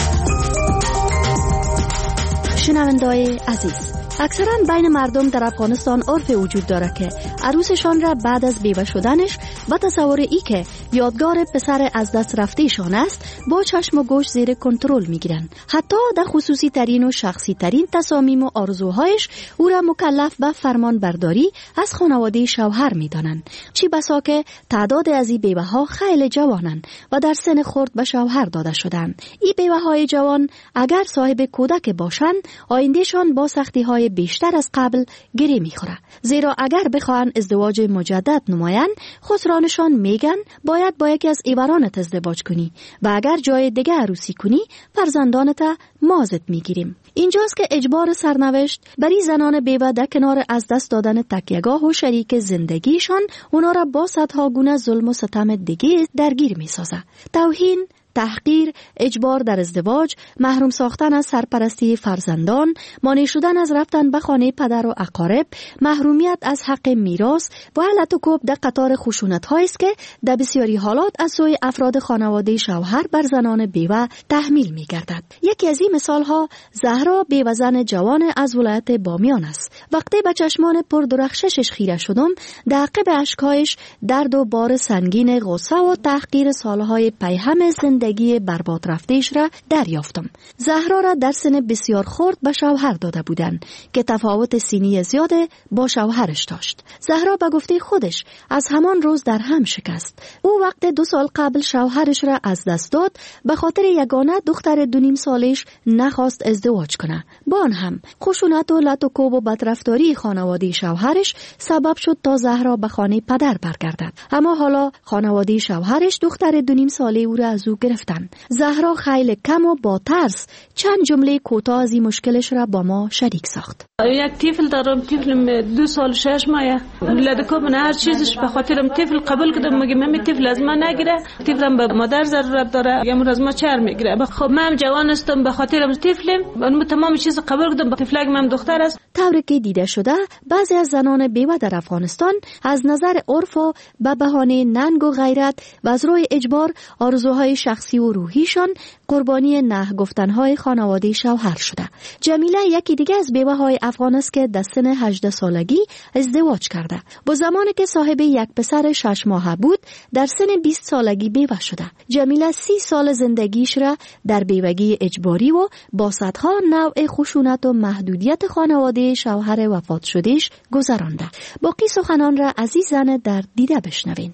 شنونده‌های عزیز، اکثرا بین مردم در افغانستان عرف وجود دارد که عروسشان را بعد از بیوه شدنش و تصور ای که یادگار پسر از دست رفتهشان است با چشم و گوش زیر کنترل میگیرند. حتی در خصوصی ترین و شخصی ترین تصامیم و آرزوهایش او را مکلف به فرمان برداری از خانواده شوهر میدانند. چی بسا که تعداد از این بیوه ها خیلی جوانند و در سن خرد به شوهر داده شدند. این بیوه های جوان اگر صاحب کودک باشند آیندهشان با سختی های بیشتر از قبل گره میخوره، زیرا اگر بخواهند ازدواج مجدد نمایند خسرانشان میگن باید با یکی از ایورانت ازدواج کنی و اگر جای دیگه عروسی کنی فرزندانت مازت میگیریم. اینجاست که اجبار سرنوشت بری زنان بیوه در کنار از دست دادن تکیهگاه و شریک زندگیشان اونا را با صدها گونه ظلم و ستم دیگه درگیر میسازه. توهین، تحقیر، اجبار در ازدواج، محروم ساختن از سرپرستی فرزندان، مانع شدن از رفتن به خانه پدر و اقارب، محرومیت از حق میراث و علت و کوب در قطار خشونت‌هایی است که در بسیاری حالات از سوی افراد خانواده شوهر بر زنان بیوه تحمیل می‌گردد. یکی از این مثال‌ها زهرا، بیوه زن جوان از ولایت بامیان است. وقتی به چشمان پر درخششش خیره شدم، در عقب اشک‌هایش درد و بار سنگین غصه و تحقیر سالهای پیهم زندگی برباد رفتهش را دریافتم. زهرا را در سن بسیار خرد به شوهر داده بودند که تفاوت سنی زیاد با شوهرش داشت. زهرا به گفته خودش از همان روز در هم شکست. او وقت 2 سال قبل شوهرش را از دست داد به خاطر یگانه دختر 2.5 سالش نخواست ازدواج کنه. با آن هم خشونت و لط و کوب و بدرفتاری خانواده شوهرش سبب شد تا زهرا به خانه پدر برگردد. اما حالا خانواده شوهرش دختر 2.5 ساله او را از او گرفتن. زهرا خیلی کم و با ترس چند جمله کوتاه از این مشکلش را با ما شریک ساخت. یک طفل دارم، طفلم 2 سال 6 ماه. لدکو من هر چیزش به خاطرم طفل قبول کردم، میگم من طفل از من نگیره، طفلم به مادر ضرورت داره، یا از ما چر میگیره. خب من جوان هستم، به خاطرم طفلم من تمام چیز قبول کردم، به طفلک من دختر است. طوری که دیده شده بعضی از زنان بیوه در افغانستان از نظر عرف و به بهانه ننگ و غیرت و از روی اجبار آرزوهای شخصی و روحیشان قربانی نه گفتنهای خانواده شوهر شده. جمیله یکی دیگه از بیوه های افغان است که در سن 18 سالگی ازدواج کرده. با زمانی که صاحب یک پسر 6 ماهه بود در سن 20 سالگی بیوه شده. جمیله 30 سال زندگیش را در بیوگی اجباری و با صدها نوع خشونت و محدودیت خانواده شوهر وفات شدهش گذرانده. باقی سخنان را از این زن در دیده بشنوین.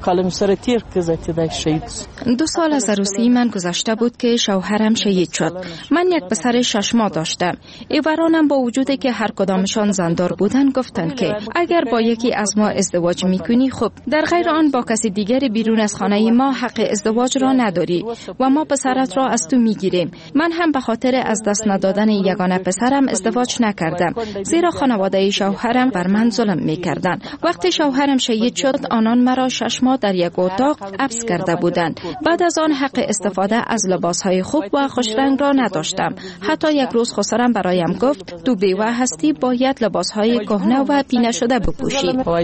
2 سال از عروسی من گذشته بود که شوهرم شهید شد. من یک پسر 6 ماه داشتم. ایورانم با وجودی که هر کدامشان زندار بودن گفتند که اگر با یکی از ما ازدواج میکنی خب، در غیر آن با کسی دیگری بیرون از خانه ما حق ازدواج را نداری و ما پسرت را از تو میگیریم. من هم به خاطر از دست ندادن یگانه پسرم ازدواج نکردم، زیرا خانواده شوهرم بر من ظلم میکردن. وقتی شوهرم شهید شد آنان مرا 6 ماه در یک اتاق حبس کرده بودند. بعد از آن حق استفاده از لباسهای خوب و خوشرنگ را نداشتم. حتی یک روز خسرم برایم گفت تو بیوه هستی باید لباسهای کهنه و پینه شده بپوشی.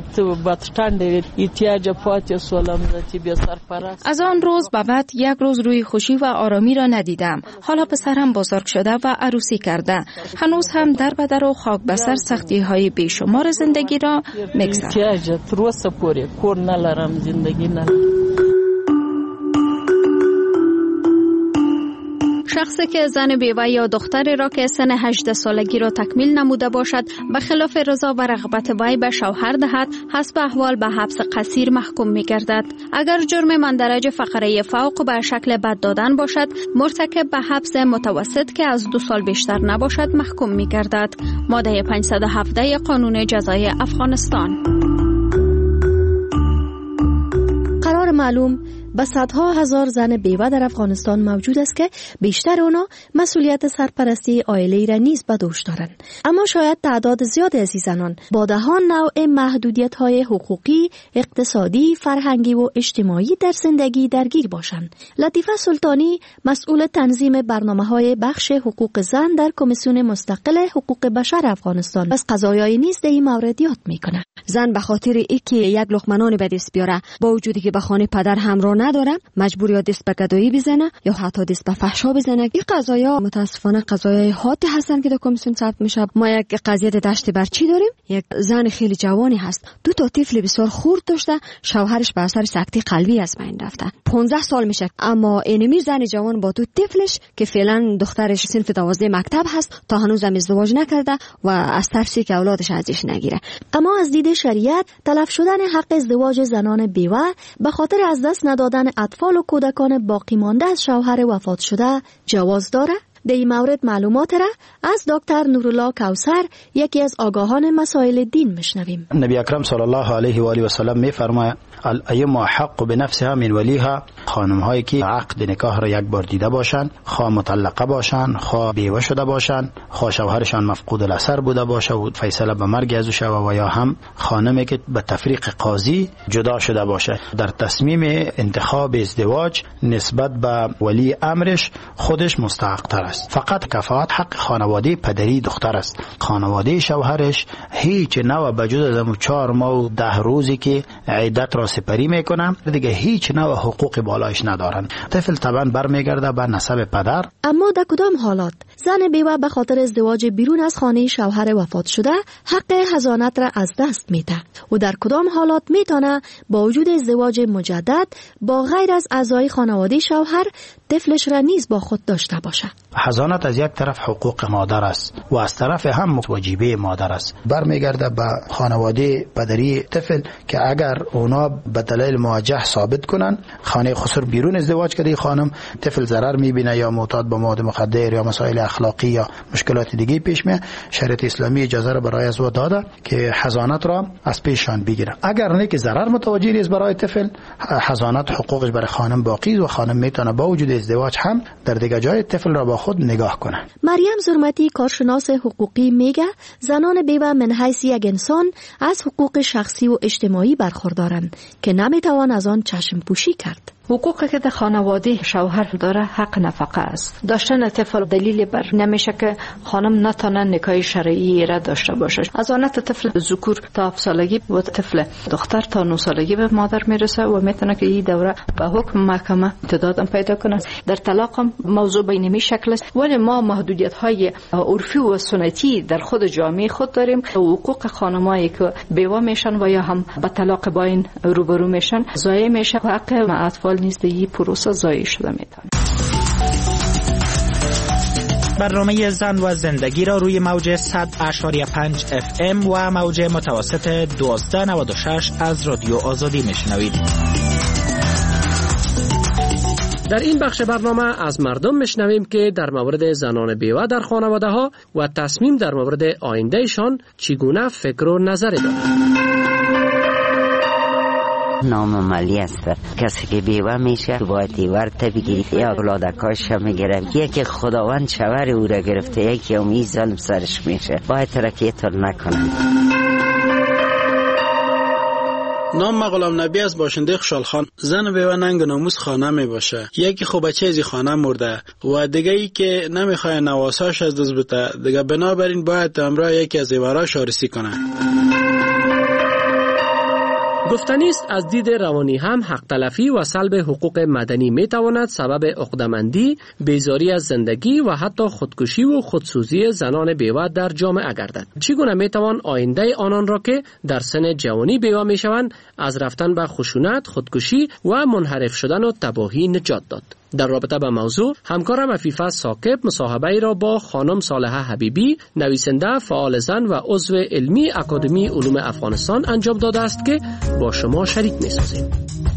از آن روز به بعد یک روز روی خوشی و آرامی را ندیدم. حالا پسرم بزرگ شده و عروسی کرده. هنوز هم در بدر و خاک بسر سختی های بیشمار زندگی را میگذرد. شخصی که زن بیوه یا دختری را که سن 18 سالگی را تکمیل نموده باشد به خلاف رضا و رغبت وی به شوهر دهد حسب احوال به حبس قصیر محکوم می گردد. اگر جرم مندرج فقره فوق به شکل بد دادن باشد مرتکب به حبس متوسط که از 2 سال بیشتر نباشد محکوم می گردد. ماده 517 قانون جزای افغانستان. قرار معلوم به صدها هزار زن بیوه در افغانستان موجود است که بیشتر اونا مسئولیت سرپرستی عائله را نیز به دوش دارند. اما شاید تعداد زیادی از این زنان با دهان نوع محدودیت‌های حقوقی، اقتصادی، فرهنگی و اجتماعی در زندگی درگیر باشند. لطیفه سلطانی مسئول تنظیم برنامه‌های بخش حقوق زن در کمیسیون مستقل حقوق بشر افغانستان از قضایای نیز در این مورد یاد می‌کند. زن به خاطر اینکه یک لقمه نان به دست بیاره با وجودی که به خانه پدر همراه نداره مجبور یا دست به گدایی بزنه یا حتی دست به فحشا بزنه. این قضایا متاسفانه قضایای حادی هستن که در کمیسیون ثبت میشه. ما یک قضیه دشت برچی داریم. یک زن خیلی جوانی هست 2 تا طفل بسیار خرد داشته، شوهرش به اثر سکته قلبی از بین رفته. 15 سال میشه اما اینمی زن جوان با 2 طفلش که فعلا دخترش صنف 12 مکتب هست تا هنوز هم ازدواج نکرده و از ترسی که اولادش ازش نگیره. اما از دید شریعت تلف شدن حق ازدواج زنان بیوه به خاطر از دست ندادن اطفال و کودکان باقی مانده از شوهر وفات شده جواز داره. در این مورد معلومات را از دکتر نورالله کوثر یکی از آگاهان مسائل دین میشنویم. نبی اکرم صلی الله علیه و آله و سلم میفرماید الایما حق بنفسها من ولیها. خانم هایی که عقد نکاح را یک بار دیده باشند، خواه مطلقه باشند، خواه بیوه شده باشند، خواه شوهرشان مفقود الاثر بوده باشه و فیصله به مرگ ازو شوه و یا هم خانمی که به تفریق قاضی جدا شده باشه، در تصمیم انتخاب ازدواج نسبت به ولی امرش خودش مستحق تر است. فقط کفایت حق خانواده پدری دختر است. خانواده شوهرش هیچ نوع بجز از 4 ماه و 10 روزی که عیدت را سپری میکنن دیگه هیچ نوع حقوق بالایش ندارن. طفل طبعا برمیگرده به نسب پدر. اما در کدام حالات زن بیوه به خاطر ازدواج بیرون از خانه شوهر وفات شده حق حضانت را از دست میده و در کدام حالات میتونه با وجود ازدواج مجدد با غیر از اعضای خانواده شوهر طفلش را نیز با خود داشته باشه؟ حضانت از یک طرف حقوق مادر است و از طرف هم واجبه مادر است. برمیگرده به خانواده پدری طفل که اگر اونا به دلیل موجه ثابت کنن خانه خسر بیرون ازدواج کرده خانم طفل ضرر میبینه یا معتاد به مواد مخدر یا مسائل اخلاقی یا مشکلات دیگه پیش میاد، شریعت اسلامی اجازه را برای از او داده که حضانت را از پیششان بگیره. اگر نه که ضرر متوجه نیست برای طفل، حضانت حقوقش برای خانم باقی و خانم میتونه با وجود ازدواج هم در دیگه جای طفل را با خود نگاه کنه. مریم زرمتی کارشناس حقوقی میگه زنان بیوه من حیث یک انسان از حقوق شخصی و اجتماعی برخوردارند که نمیتوان از آن چشم پوشی کرد. حقوقی که در خانواده شوهر داره حق نفقه است. داشتن طفل دلیل بر نمیشه که خانم نتونه نکاح شرعی را داشته باشه. از آن طفل ذکور تا 7 سالگی و طفل دختر تا 9 سالگی به مادر میرسه و میتونه که این دوره به حکم محکمه امتداد پیدا کنه. در طلاق هم موضوع به این شکل است. ولی ما محدودیت های عرفی و سنتی در خود جامعه خود داریم. حقوق خانمایی که بیوه میشن و یا هم به طلاق باین روبرو میشن ضایع میشه و حق اطفال نیست این پروسه ضایع شده میتونه. برنامه زن و زندگی را روی موج 100.5 FM و موج متوسط 1296 از رادیو آزادی میشنوید. در این بخش برنامه از مردم میشنویم که در مورد زنان بیوه در خانواده ها و تصمیم در مورد آیندهشان چگونه فکر و نظری دارند. نامعملی است. کسی که بیوه میشه باید ورت بگیرید یا اولادکاش میگیره. یکی خداوند شوهر او را گرفته، یکی هم ظلم سرش میشه. باید ترکیتر نکنن. نام غلام نبی از باشنده خوشحال خان. زن بیوه ننگ و ناموس خانه می باشه. یکی خب بچه از خانه مرده و دیگه ای که نمیخواد نواساش از دست بده، دیگه بنابراین باید همراه یکی از ایوراش آرسی کنه. گفتنی است از دید روانی هم حق تلفی و سلب حقوق مدنی می تواند سبب عقده‌مندی، بیزاری از زندگی و حتی خودکشی و خودسوزی زنان بیوه در جامعه گردد. چگونه می توان آینده آنان را که در سن جوانی بیوه می شوند از رفتن به خشونت، خودکشی و منحرف شدن و تباهی نجات داد؟ در رابطه با موضوع همکارم عفیفه ثاقب مصاحبه را با خانم صالحه حبیبی نویسنده، فعال زن و عضو علمی اکادمی علوم افغانستان انجام داده است که با شما شریک می‌سازیم.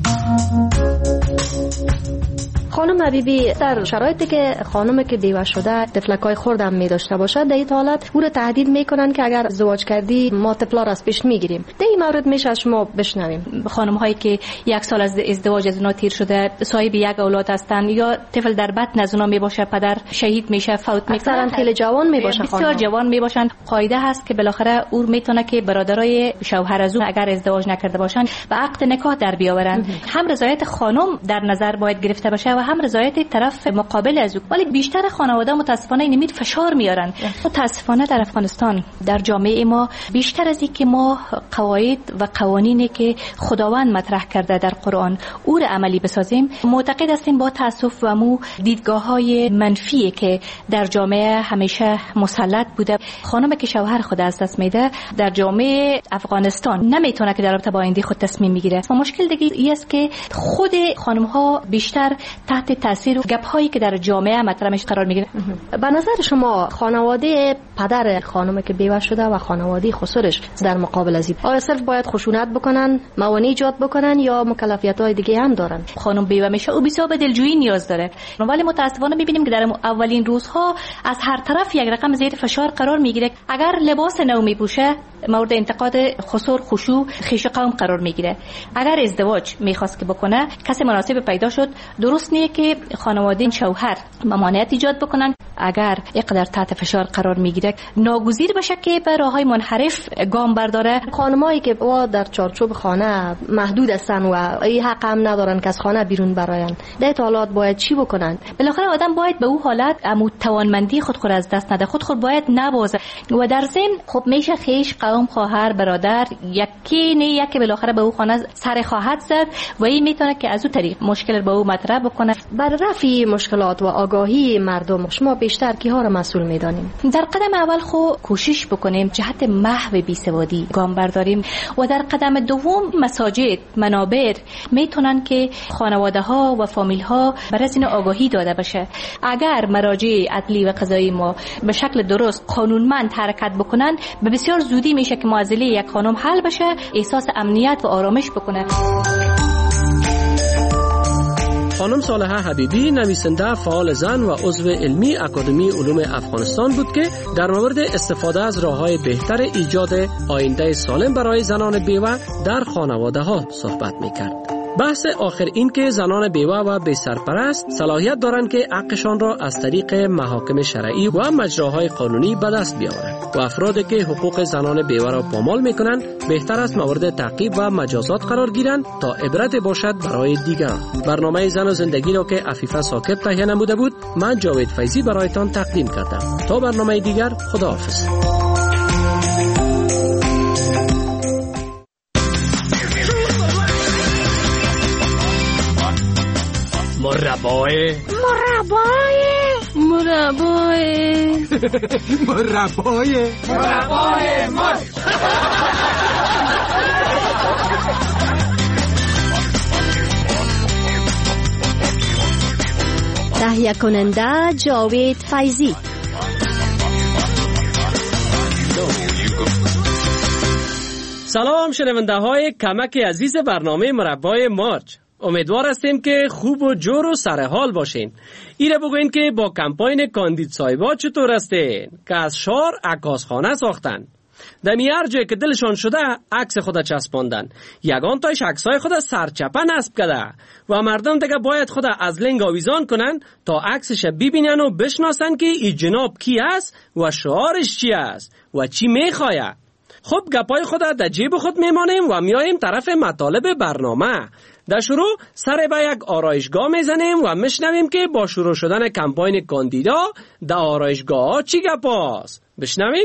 خانم حبیبی، در شرایطی که خانمی که بیوه شده طفلکای خردم می داشته باشد، در این حالت او را تهدید میکنن که اگر ازدواج کردی ما طفلا را از پیش میگیریم. در این مورد میشه شما بشنویم. خانم هایی که 1 سال از ازدواج از اونا تیر شده، صاحب یک اولاد هستند یا طفل در بطن از اونا می باشه، پدر شهید میشه، فوت میکنه، اکثرا خیلی جوان می باشن، بسیار جوان می باشن. قاعده هست که بالاخره او میتونه که برادرای شوهر از او اگر ازدواج نکرده باشن و عقد نکاح در بیاورن. هم رضایت خانم در نظر باید گرفته بشه و هم رضایت طرف مقابل از او. ولی بیشتر خانواده متاسفانه نمید فشار میارن. متاسفانه در افغانستان در جامعه ما بیشتر از این که ما قواعد و قوانینی که خداوند مطرح کرده در قرآن او را عملی بسازیم، معتقد هستیم با تاسف و مو دیدگاه‌های منفی که در جامعه همیشه مسلط بوده. خانمی که شوهر خود از دست میده در جامعه افغانستان نمیتونه که در رابطه با آینده خود تصمیم میگیره. و مشکل دیگه ای است که خود خانم‌ها بیشتر تحت تاثیر گپ‌هایی که در جامعه مطرح میشه قرار میگیره. به نظر شما خانواده پدر خانمی که بیوه شده و خانواده خسرش در مقابل از این آیا صرف باید خشونت بکنن، موانع ایجاد بکنن یا مکلفیت‌های دیگه هم دارن؟ خانم بیوه میشه او بسیار به دلجویی نیاز داره، ولی متاسفانه میبینیم که در اولین روزها از هر طرف یک رقم زیر فشار قرار میگیره. اگر لباس نو میپوشه مورد انتقاد خسور، خشوع، خیش قوم قرار میگیره. اگر ازدواج میخواست که بکنه کسی مناسب پیدا شد، درست نیه که خانواده شوهر ممانعت ایجاد بکنن. اگر اقدر تحت فشار قرار میگیره ناگزیر بشه که به راههای منحرف گام برداره. خانمایی که در چارچوب خانه محدود هستن و این حق هم ندارن که از خانه بیرون براین، در حالات باید چی بکنن؟ بالاخره آدم باید به او حالت توانمندی خود از دست نده، خود باید نبازه و در ضمن خب میشه خیش قوم، خواهر، برادر یکی بالاخره به او خانه سر خواهد زد و این میتونه که از او طریق مشکل به او مطرح بکنه. بر رفع مشکلات و آگاهی مردم شما بیشتر کیها را مسئول میدانیم؟ در قدم اول کوشش بکنیم جهت محو بیسوادی گام برداریم و در قدم دوم مساجد، منابر میتونن که خانواده ها و فامیل ها بر از این آگاهی داده بشه. اگر مراجع عدلی و قضایی ما به شکل درست قانونمند حرکت بکنن به بسیار زودی میشه که معضله یک خانم حل بشه، احساس امنیت و آرامش بکنه. خانم صالحه حبیبی نویسنده، فعال زن و عضو علمی اکادمی علوم افغانستان بود که در مورد استفاده از راه‌های بهتر ایجاد آینده سالم برای زنان بیوه در خانواده ها صحبت می‌کرد. بحث آخر این که زنان بیوه و بی سرپرست صلاحیت دارند که حقشان را از طریق محاکم شرعی و مجراهای قانونی به دست بیاورند و افرادی که حقوق زنان بیوه را پامال میکنند بهتر است مورد تعقیب و مجازات قرار گیرند تا عبرت باشد برای دیگران. برنامه زن و زندگی را که عفیفه ثاقب تهیه نموده بود، من جاوید فیضی برایتان تقدیم کردم. تا برنامه دیگر، خداحافظ. مربای مرچ. تهیه کننده جاوید فیضی. سلام شنونده های کمک عزیز برنامه مربای مارچ. امیدوار هستیم که خوب و جور و سرحال باشین. ایره بگوین که با کمپاین کاندید صاحبا چطور هستین که از شهر عکاسخانه ساختن. دمی هر جای که دلشان شده عکس خود چسباندن. یگان تایش عکسای خود سرچپه نصب کرده و مردم دیگه باید خود از لنگ آویزان کنن تا عکسش ببینن و بشناسن که این جناب کی است و شعارش چی است و چی میخواه. خب گپای خود در جیب خود میمانیم و میاییم طرف مطالب برنامه. در شروع سر به یک آرایشگاه میزنیم و میشنویم که با شروع شدن کمپاین کاندیدا در آرایشگاه ها چی گپاست. بشنوین؟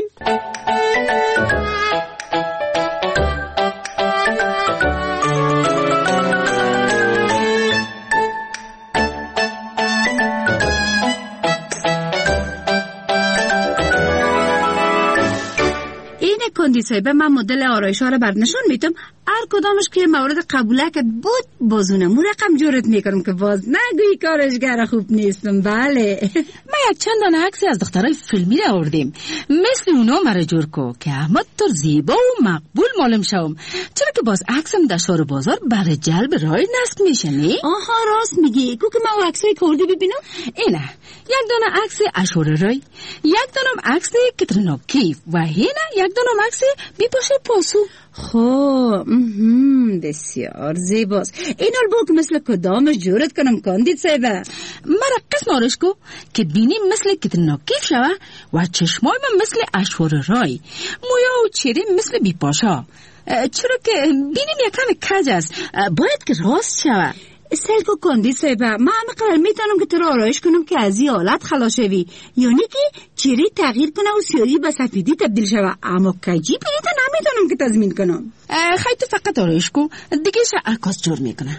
کاندید صاحبه، من مدل آرایش ها رو بر نشان میدم. هر کدامش که مورد قبوله که بود بازونه مو رقم جورت میکنم که باز نگویی کارشگر خوب نیستم. بله ما یک چند دانه عکسی از دخترای فیلمی را آوردیم، مثل اونا مرا جور کو که احمد طور زیبا و مقبول معلوم شوم، چرا که باز عکسم در شور بازار برای جلب رای نصب میشه. نی؟ آها راست میگی. کو که ما عکسای کردی ببینم. اینه یک دانه عکس اشور رای، یک دانم عکس کترنا کیف و هینه یک دانم عکس بیپاش پاسو. خب بسیار زیباست. اینال بو که مثل کدامش جورت کنم کاندید صاحبه؟ مرا قسم آرش کو که بینیم مثل کترنا کیف شوه و چشمای من مثل اشور رای، مویا و چیری مثل بیپاشا، چرا که بینیم یکم کج است، باید که راست شوه. سلکو کاندید صاحبه، من همه میتونم که تو را آرایش کنم که از این حالت خلاص شوی، یعنی که چیری تغییر کنه و سیاهی به سفیدی تبدیل شوه، اما کجی پیدا نمیتونم که تضمین کنم. خیلی تو فقط آرایش کو، دیگه عکاس جور میکنه.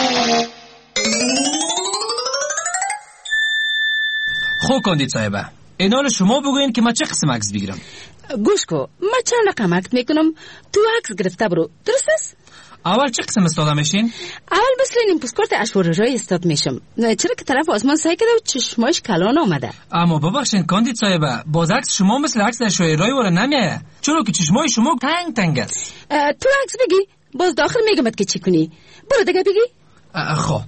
خوب کاندید صاحبه، اینال شما بگوین که من چه قسم عکس بگیرم. گوش کو، من چند رقم عکس میکنم، تو عکس گرفته برو، درست است؟ اول چه قسم استاده میشین؟ اول مثل این پوسکارت اشور رای استاد میشم، چرا که طرف آسمان سعی کرده و چشماش کلان آمده. اما ببخشین کاندید صاحبه، باز عکس شما مثل عکس اشور رای ولا نمیایه، چرا که چشمای شما تنگ تنگ است. تو عکس بگی، باز داخل میگم که چی کنی. برو دیگه بگی. خب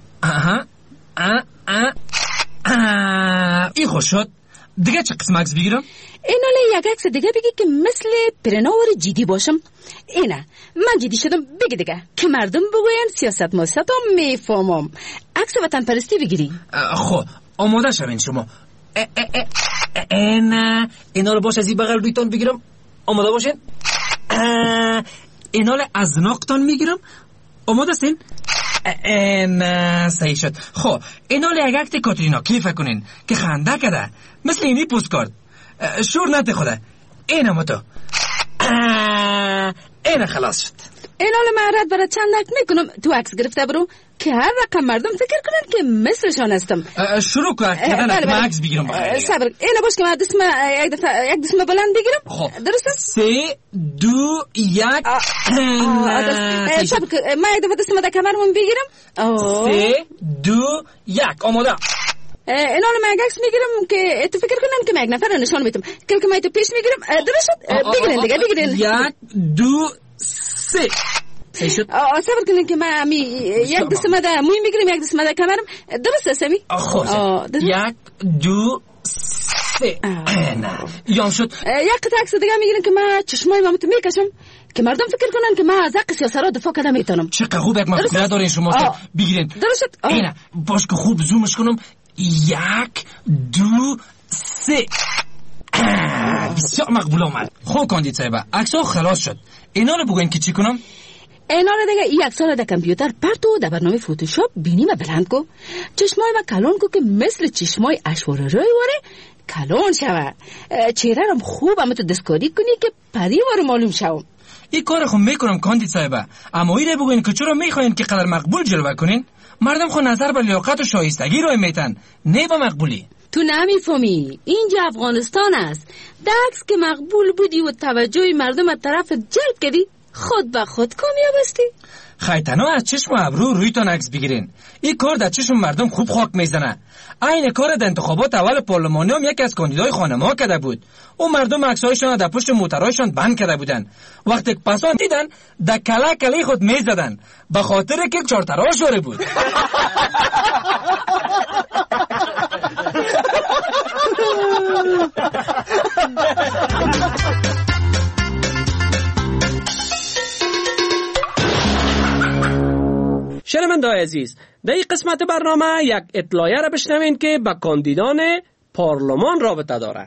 این خوش شد. دیگه چه قسم عکس بگیرم؟ ایناله یک عکس دیگه بگی که مثل پرناور جدی باشم. اینه من جدی شدم، بگی دیگه که مردم بگوین سیاست ماست هم میفهمم. عکس وطن پرستی بگیری. خب آماده شوین شما. اینا رو باش از این بغل رویتان بگیرم. آماده باشین. اینا رو از ناقتان میگیرم. آماده سین. صحیح شد. خب اینا رو یک عکس کاترینا کیف کنین که خنده کرده مثل اینی پوستکارت. شور نته خوده. این هم تو. این خلاص شد. این حال معرض برای چند عکس میکنم، تو عکس گرفته برو که هر رقم مردم فکر کنن که مثلشان هستم. شروع کن کردن من عکس بگیرم. صبر اینه باش که من یک دسم بلند بگیرم. خب درست است؟ 3 2 1 صبر من یک دفعه دستم در کمرمون بگیرم. 3 2 1 آماده. اینا رو من عکس میگیرم که تو فکر کنن که من یک نفر رو نشان میدم که من تو پیش میگیرم. درست شد؟ بگیرین دیگه بگیرین. 1 2 3 صحیح صبر کنین که من یک دستم در موی میگیرم، یک دستم در کمرم. درست است می؟ خب 1 2 3 یام شد. یک قطعه عکس دیگه میگیرم که من چشمای مامتو میکشم که مردم فکر کنن که من از حق سیاسرا دفاع کردم میتونم. چقدر خوب یک مفکوره دارین شما. بگیرین. درست شد. اینا باش که خوب زومش کنم. 1 2 3 بسیار مقبول آمد. خوب کاندید صاحبه، عکس‌ها خلاص شد. اینا رو بگوین که چی کنم؟ اینا رو دیگه این عکس‌ها رو در کامپیوتر پرتو در برنامه فتوشاپ بینیم و بلند کو. چشمای ما کلان کو که مثل چشمای اشوار رای واره کلان شوه. چهره رو خوب هم تو دستکاری کنی که پری واره معلوم شوم. این کار خود میکنم کاندید صاحبه، اما این رو بگوین که چرا میخواین که قدر مقبول جلوه کنین؟ مردم خود نظر به لیاقت و شایستگی رو میتن، نه به مقبولی. تو نمیفهمی، اینجا افغانستان است. عکس که مقبول بودی و توجه مردم از طرف جلب کردی، خود به خود کامیاب هستی. خیتنها از چشم و ابرو رویتان عکس بگیرین. این کار در چشم مردم خوب خاک میزنه. این کار در انتخابات اول پارلمانی هم یکی از کاندیدای خانم‌ها کرده بود. اون مردم عکسایشان در پشت موترایشان بند کرده بودن. وقتی پسان دیدن در کله خود میزدن به خاطر که چارتراش واره بود. شنونده‌های عزیز، در این قسمت برنامه یک اطلاعیه را بشنوین که با کاندیدان پارلمان رابطه داره.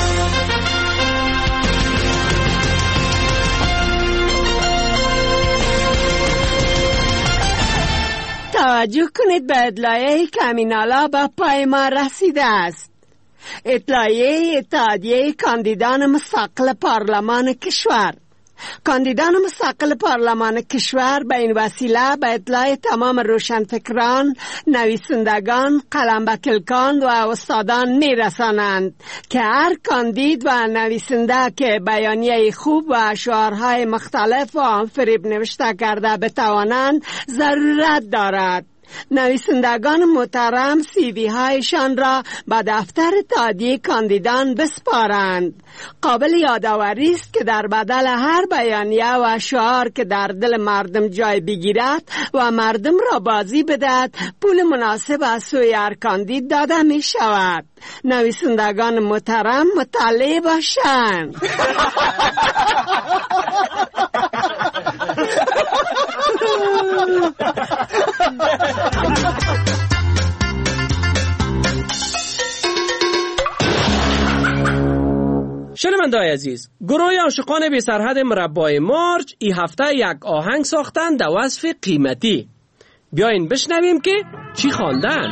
توجه کنید به اطلاعیه‌ای که همینالا به پای ما رسیده است. اطلاعیه اتحادیه کاندیدان مستقل پارلمان کشور کاندیدان مستقل پارلمان کشور به این وسیله به اطلاع تمام روشنفکران، نویسندگان، قلمبکلکان و استادان میرسانند که هر کاندید و نویسنده که بیانیه خوب و اشعارهای مختلف و آنفریب نوشته کرده بتوانند ضرورت دارد. نویسندگان محترم CV هایشان را به دفتر تادیه کاندیدان بسپارند. قابل یادآوری است که در بدل هر بیانیه و شعار که در دل مردم جای بگیرد و مردم را بازی بدهد، پول مناسب از سوی هر کاندید داده می شود. نویسندگان محترم مطلع باشند. شنونده‌های عزیز، گروه عاشقان بی سرحد مربای مارچ این هفته یک آهنگ ساختن در وصف قیمتی. بیاین بشنویم که چی خواندن.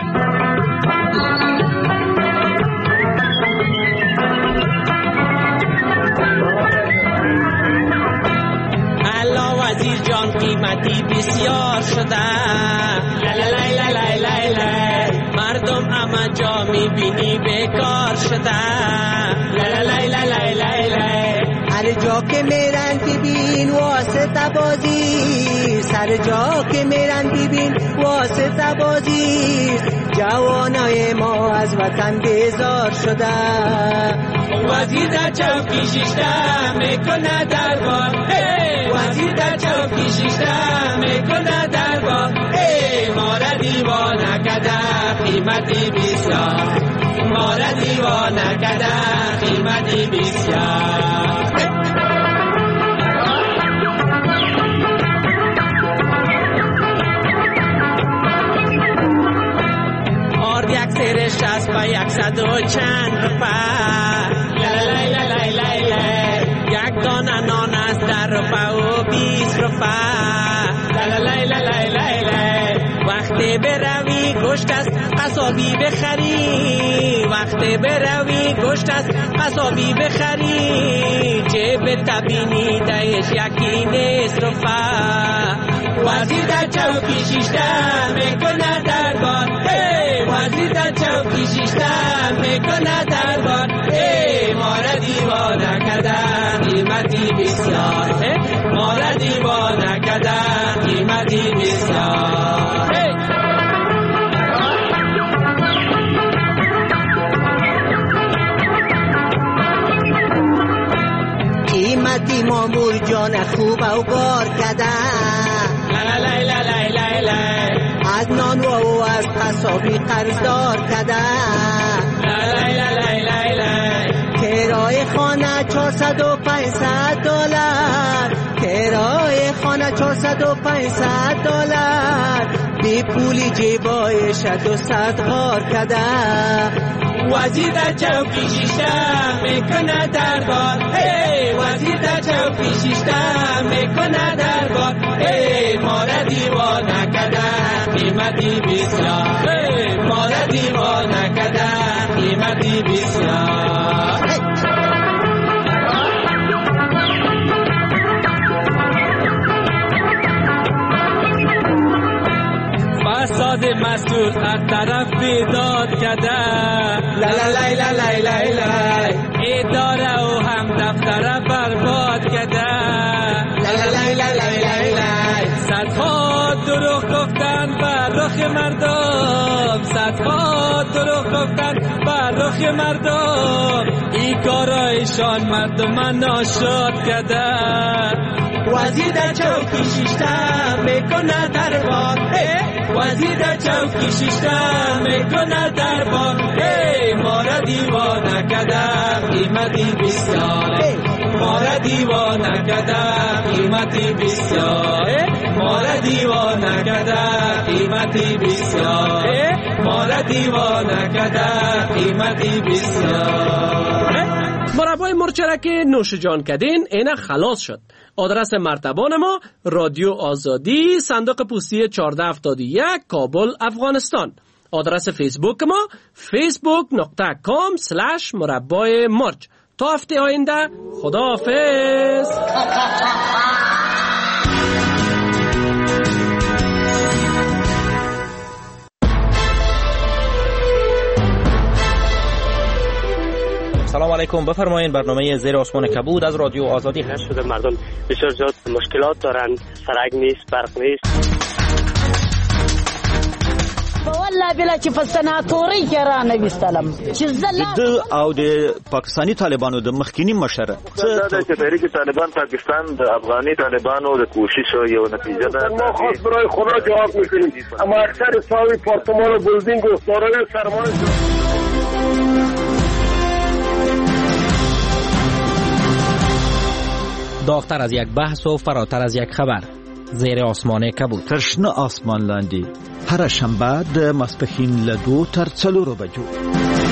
الله وزیر جان قیمتی بسیار شده، لای لای لای لای لای، مردم اما جا میبینی بیکار شده، لای لای لای لای لای، هر جا که میرن ببین واسطه بازی، سر جا که میرن ببین واسطه بازی، جوانای ما از وطن بیزار شده، وزیر در چوکی شیشته میکنه دربار، وزیر در چوکی شیشته میکنه دربار، ما را دیوانه کده قیمتی بسیار، ما را دیوانه کده قیمتی بسیار. یک سرش از با 100 و چند روپا، لای لای لای لای لای، یک دانه نان از 10 روپا و 20 روپا، لای لای لای لای لای، وقتی بروی گوشت از قصابی بخری، وقتی بروی گوشت از قصابی بخری، جیب تبینی دایش یکی نیست روپا، وزیر در چوکی شیشته میکنه دربار، وزیر در چوکی شیشته میکنه دربار، ما را دیوانه کده قیمتی بسیار، ما را دیوانه کده قیمتی بسیار. قیمتی مامور جان خوب و بار کده، لای لای لای لای لای، از نان و از قصابی قرضدار کده، لای لای لای لای لای، کرایه خانه 400 و 500 دلار، کرایه خانه 400 و 500 دلار، بی پولی جیبایش 200 غار کده، وزیر در چوکی شیشته میکنه دربار، وزیر در چوکی شیشته میکنه دربار، ما را دیوانه کده قیمتی بسیار، ما را دیوانه کده قیمتی بسیار. فساد مسئول از طرف بیداد کده، لای لای لای لای لای، اداره و هم دفتره برباد کده، لای لای لای لای لای، صدها دروغ گفتن بر رخ مردم، صدها دروغ گفتن بر رخ مردم، این کارایشان مردم ناشاد کده، وزیر در چوکی شیشته میکنه دربار، وزیر در چوکی شیشته میکنه دربار، ما را دیوانه کده قیمتی بسیار، ما را دیوانه کده قیمتی بسیار، ما را دیوانه کده قیمتی بسیار، ما را دیوانه کده قیمتی بسیار. مربای مرچره که نوش جان کدین اینا خلاص شد. آدرس مرتبان ما رادیو آزادی، صندوق پستی 1471 کابل افغانستان. آدرس فیسبوک ما facebook.com/مربای مرچ. تا هفته آینده خداحافظ. سلام علیکم، بفرمایید. برنامه زیر آسمان کبود از رادیو آزادی هست. شده مردم بسیار زیاد مشکلات دارند، سرک نیست، برق نیست. والله بلا چې په سناتوري کې را نه وستلم چې زله او د پاکستانی طالبانو د مخکینی مشره دا چې تحریک طالبان پاکستان د افغاني طالبانو د کوشش یو نتیجه ده. ما خاص برای خدا جواب میکنیم، اما اکثر ساوی پارتمان و بلدینگ و سارای سرمایه داغتر از یک بحث و فراتر از یک خبر. زیر آسمان کبود. تشنه آسمان لاندی. هر شنبه د ماسپښین له 2 تر 4 بجو.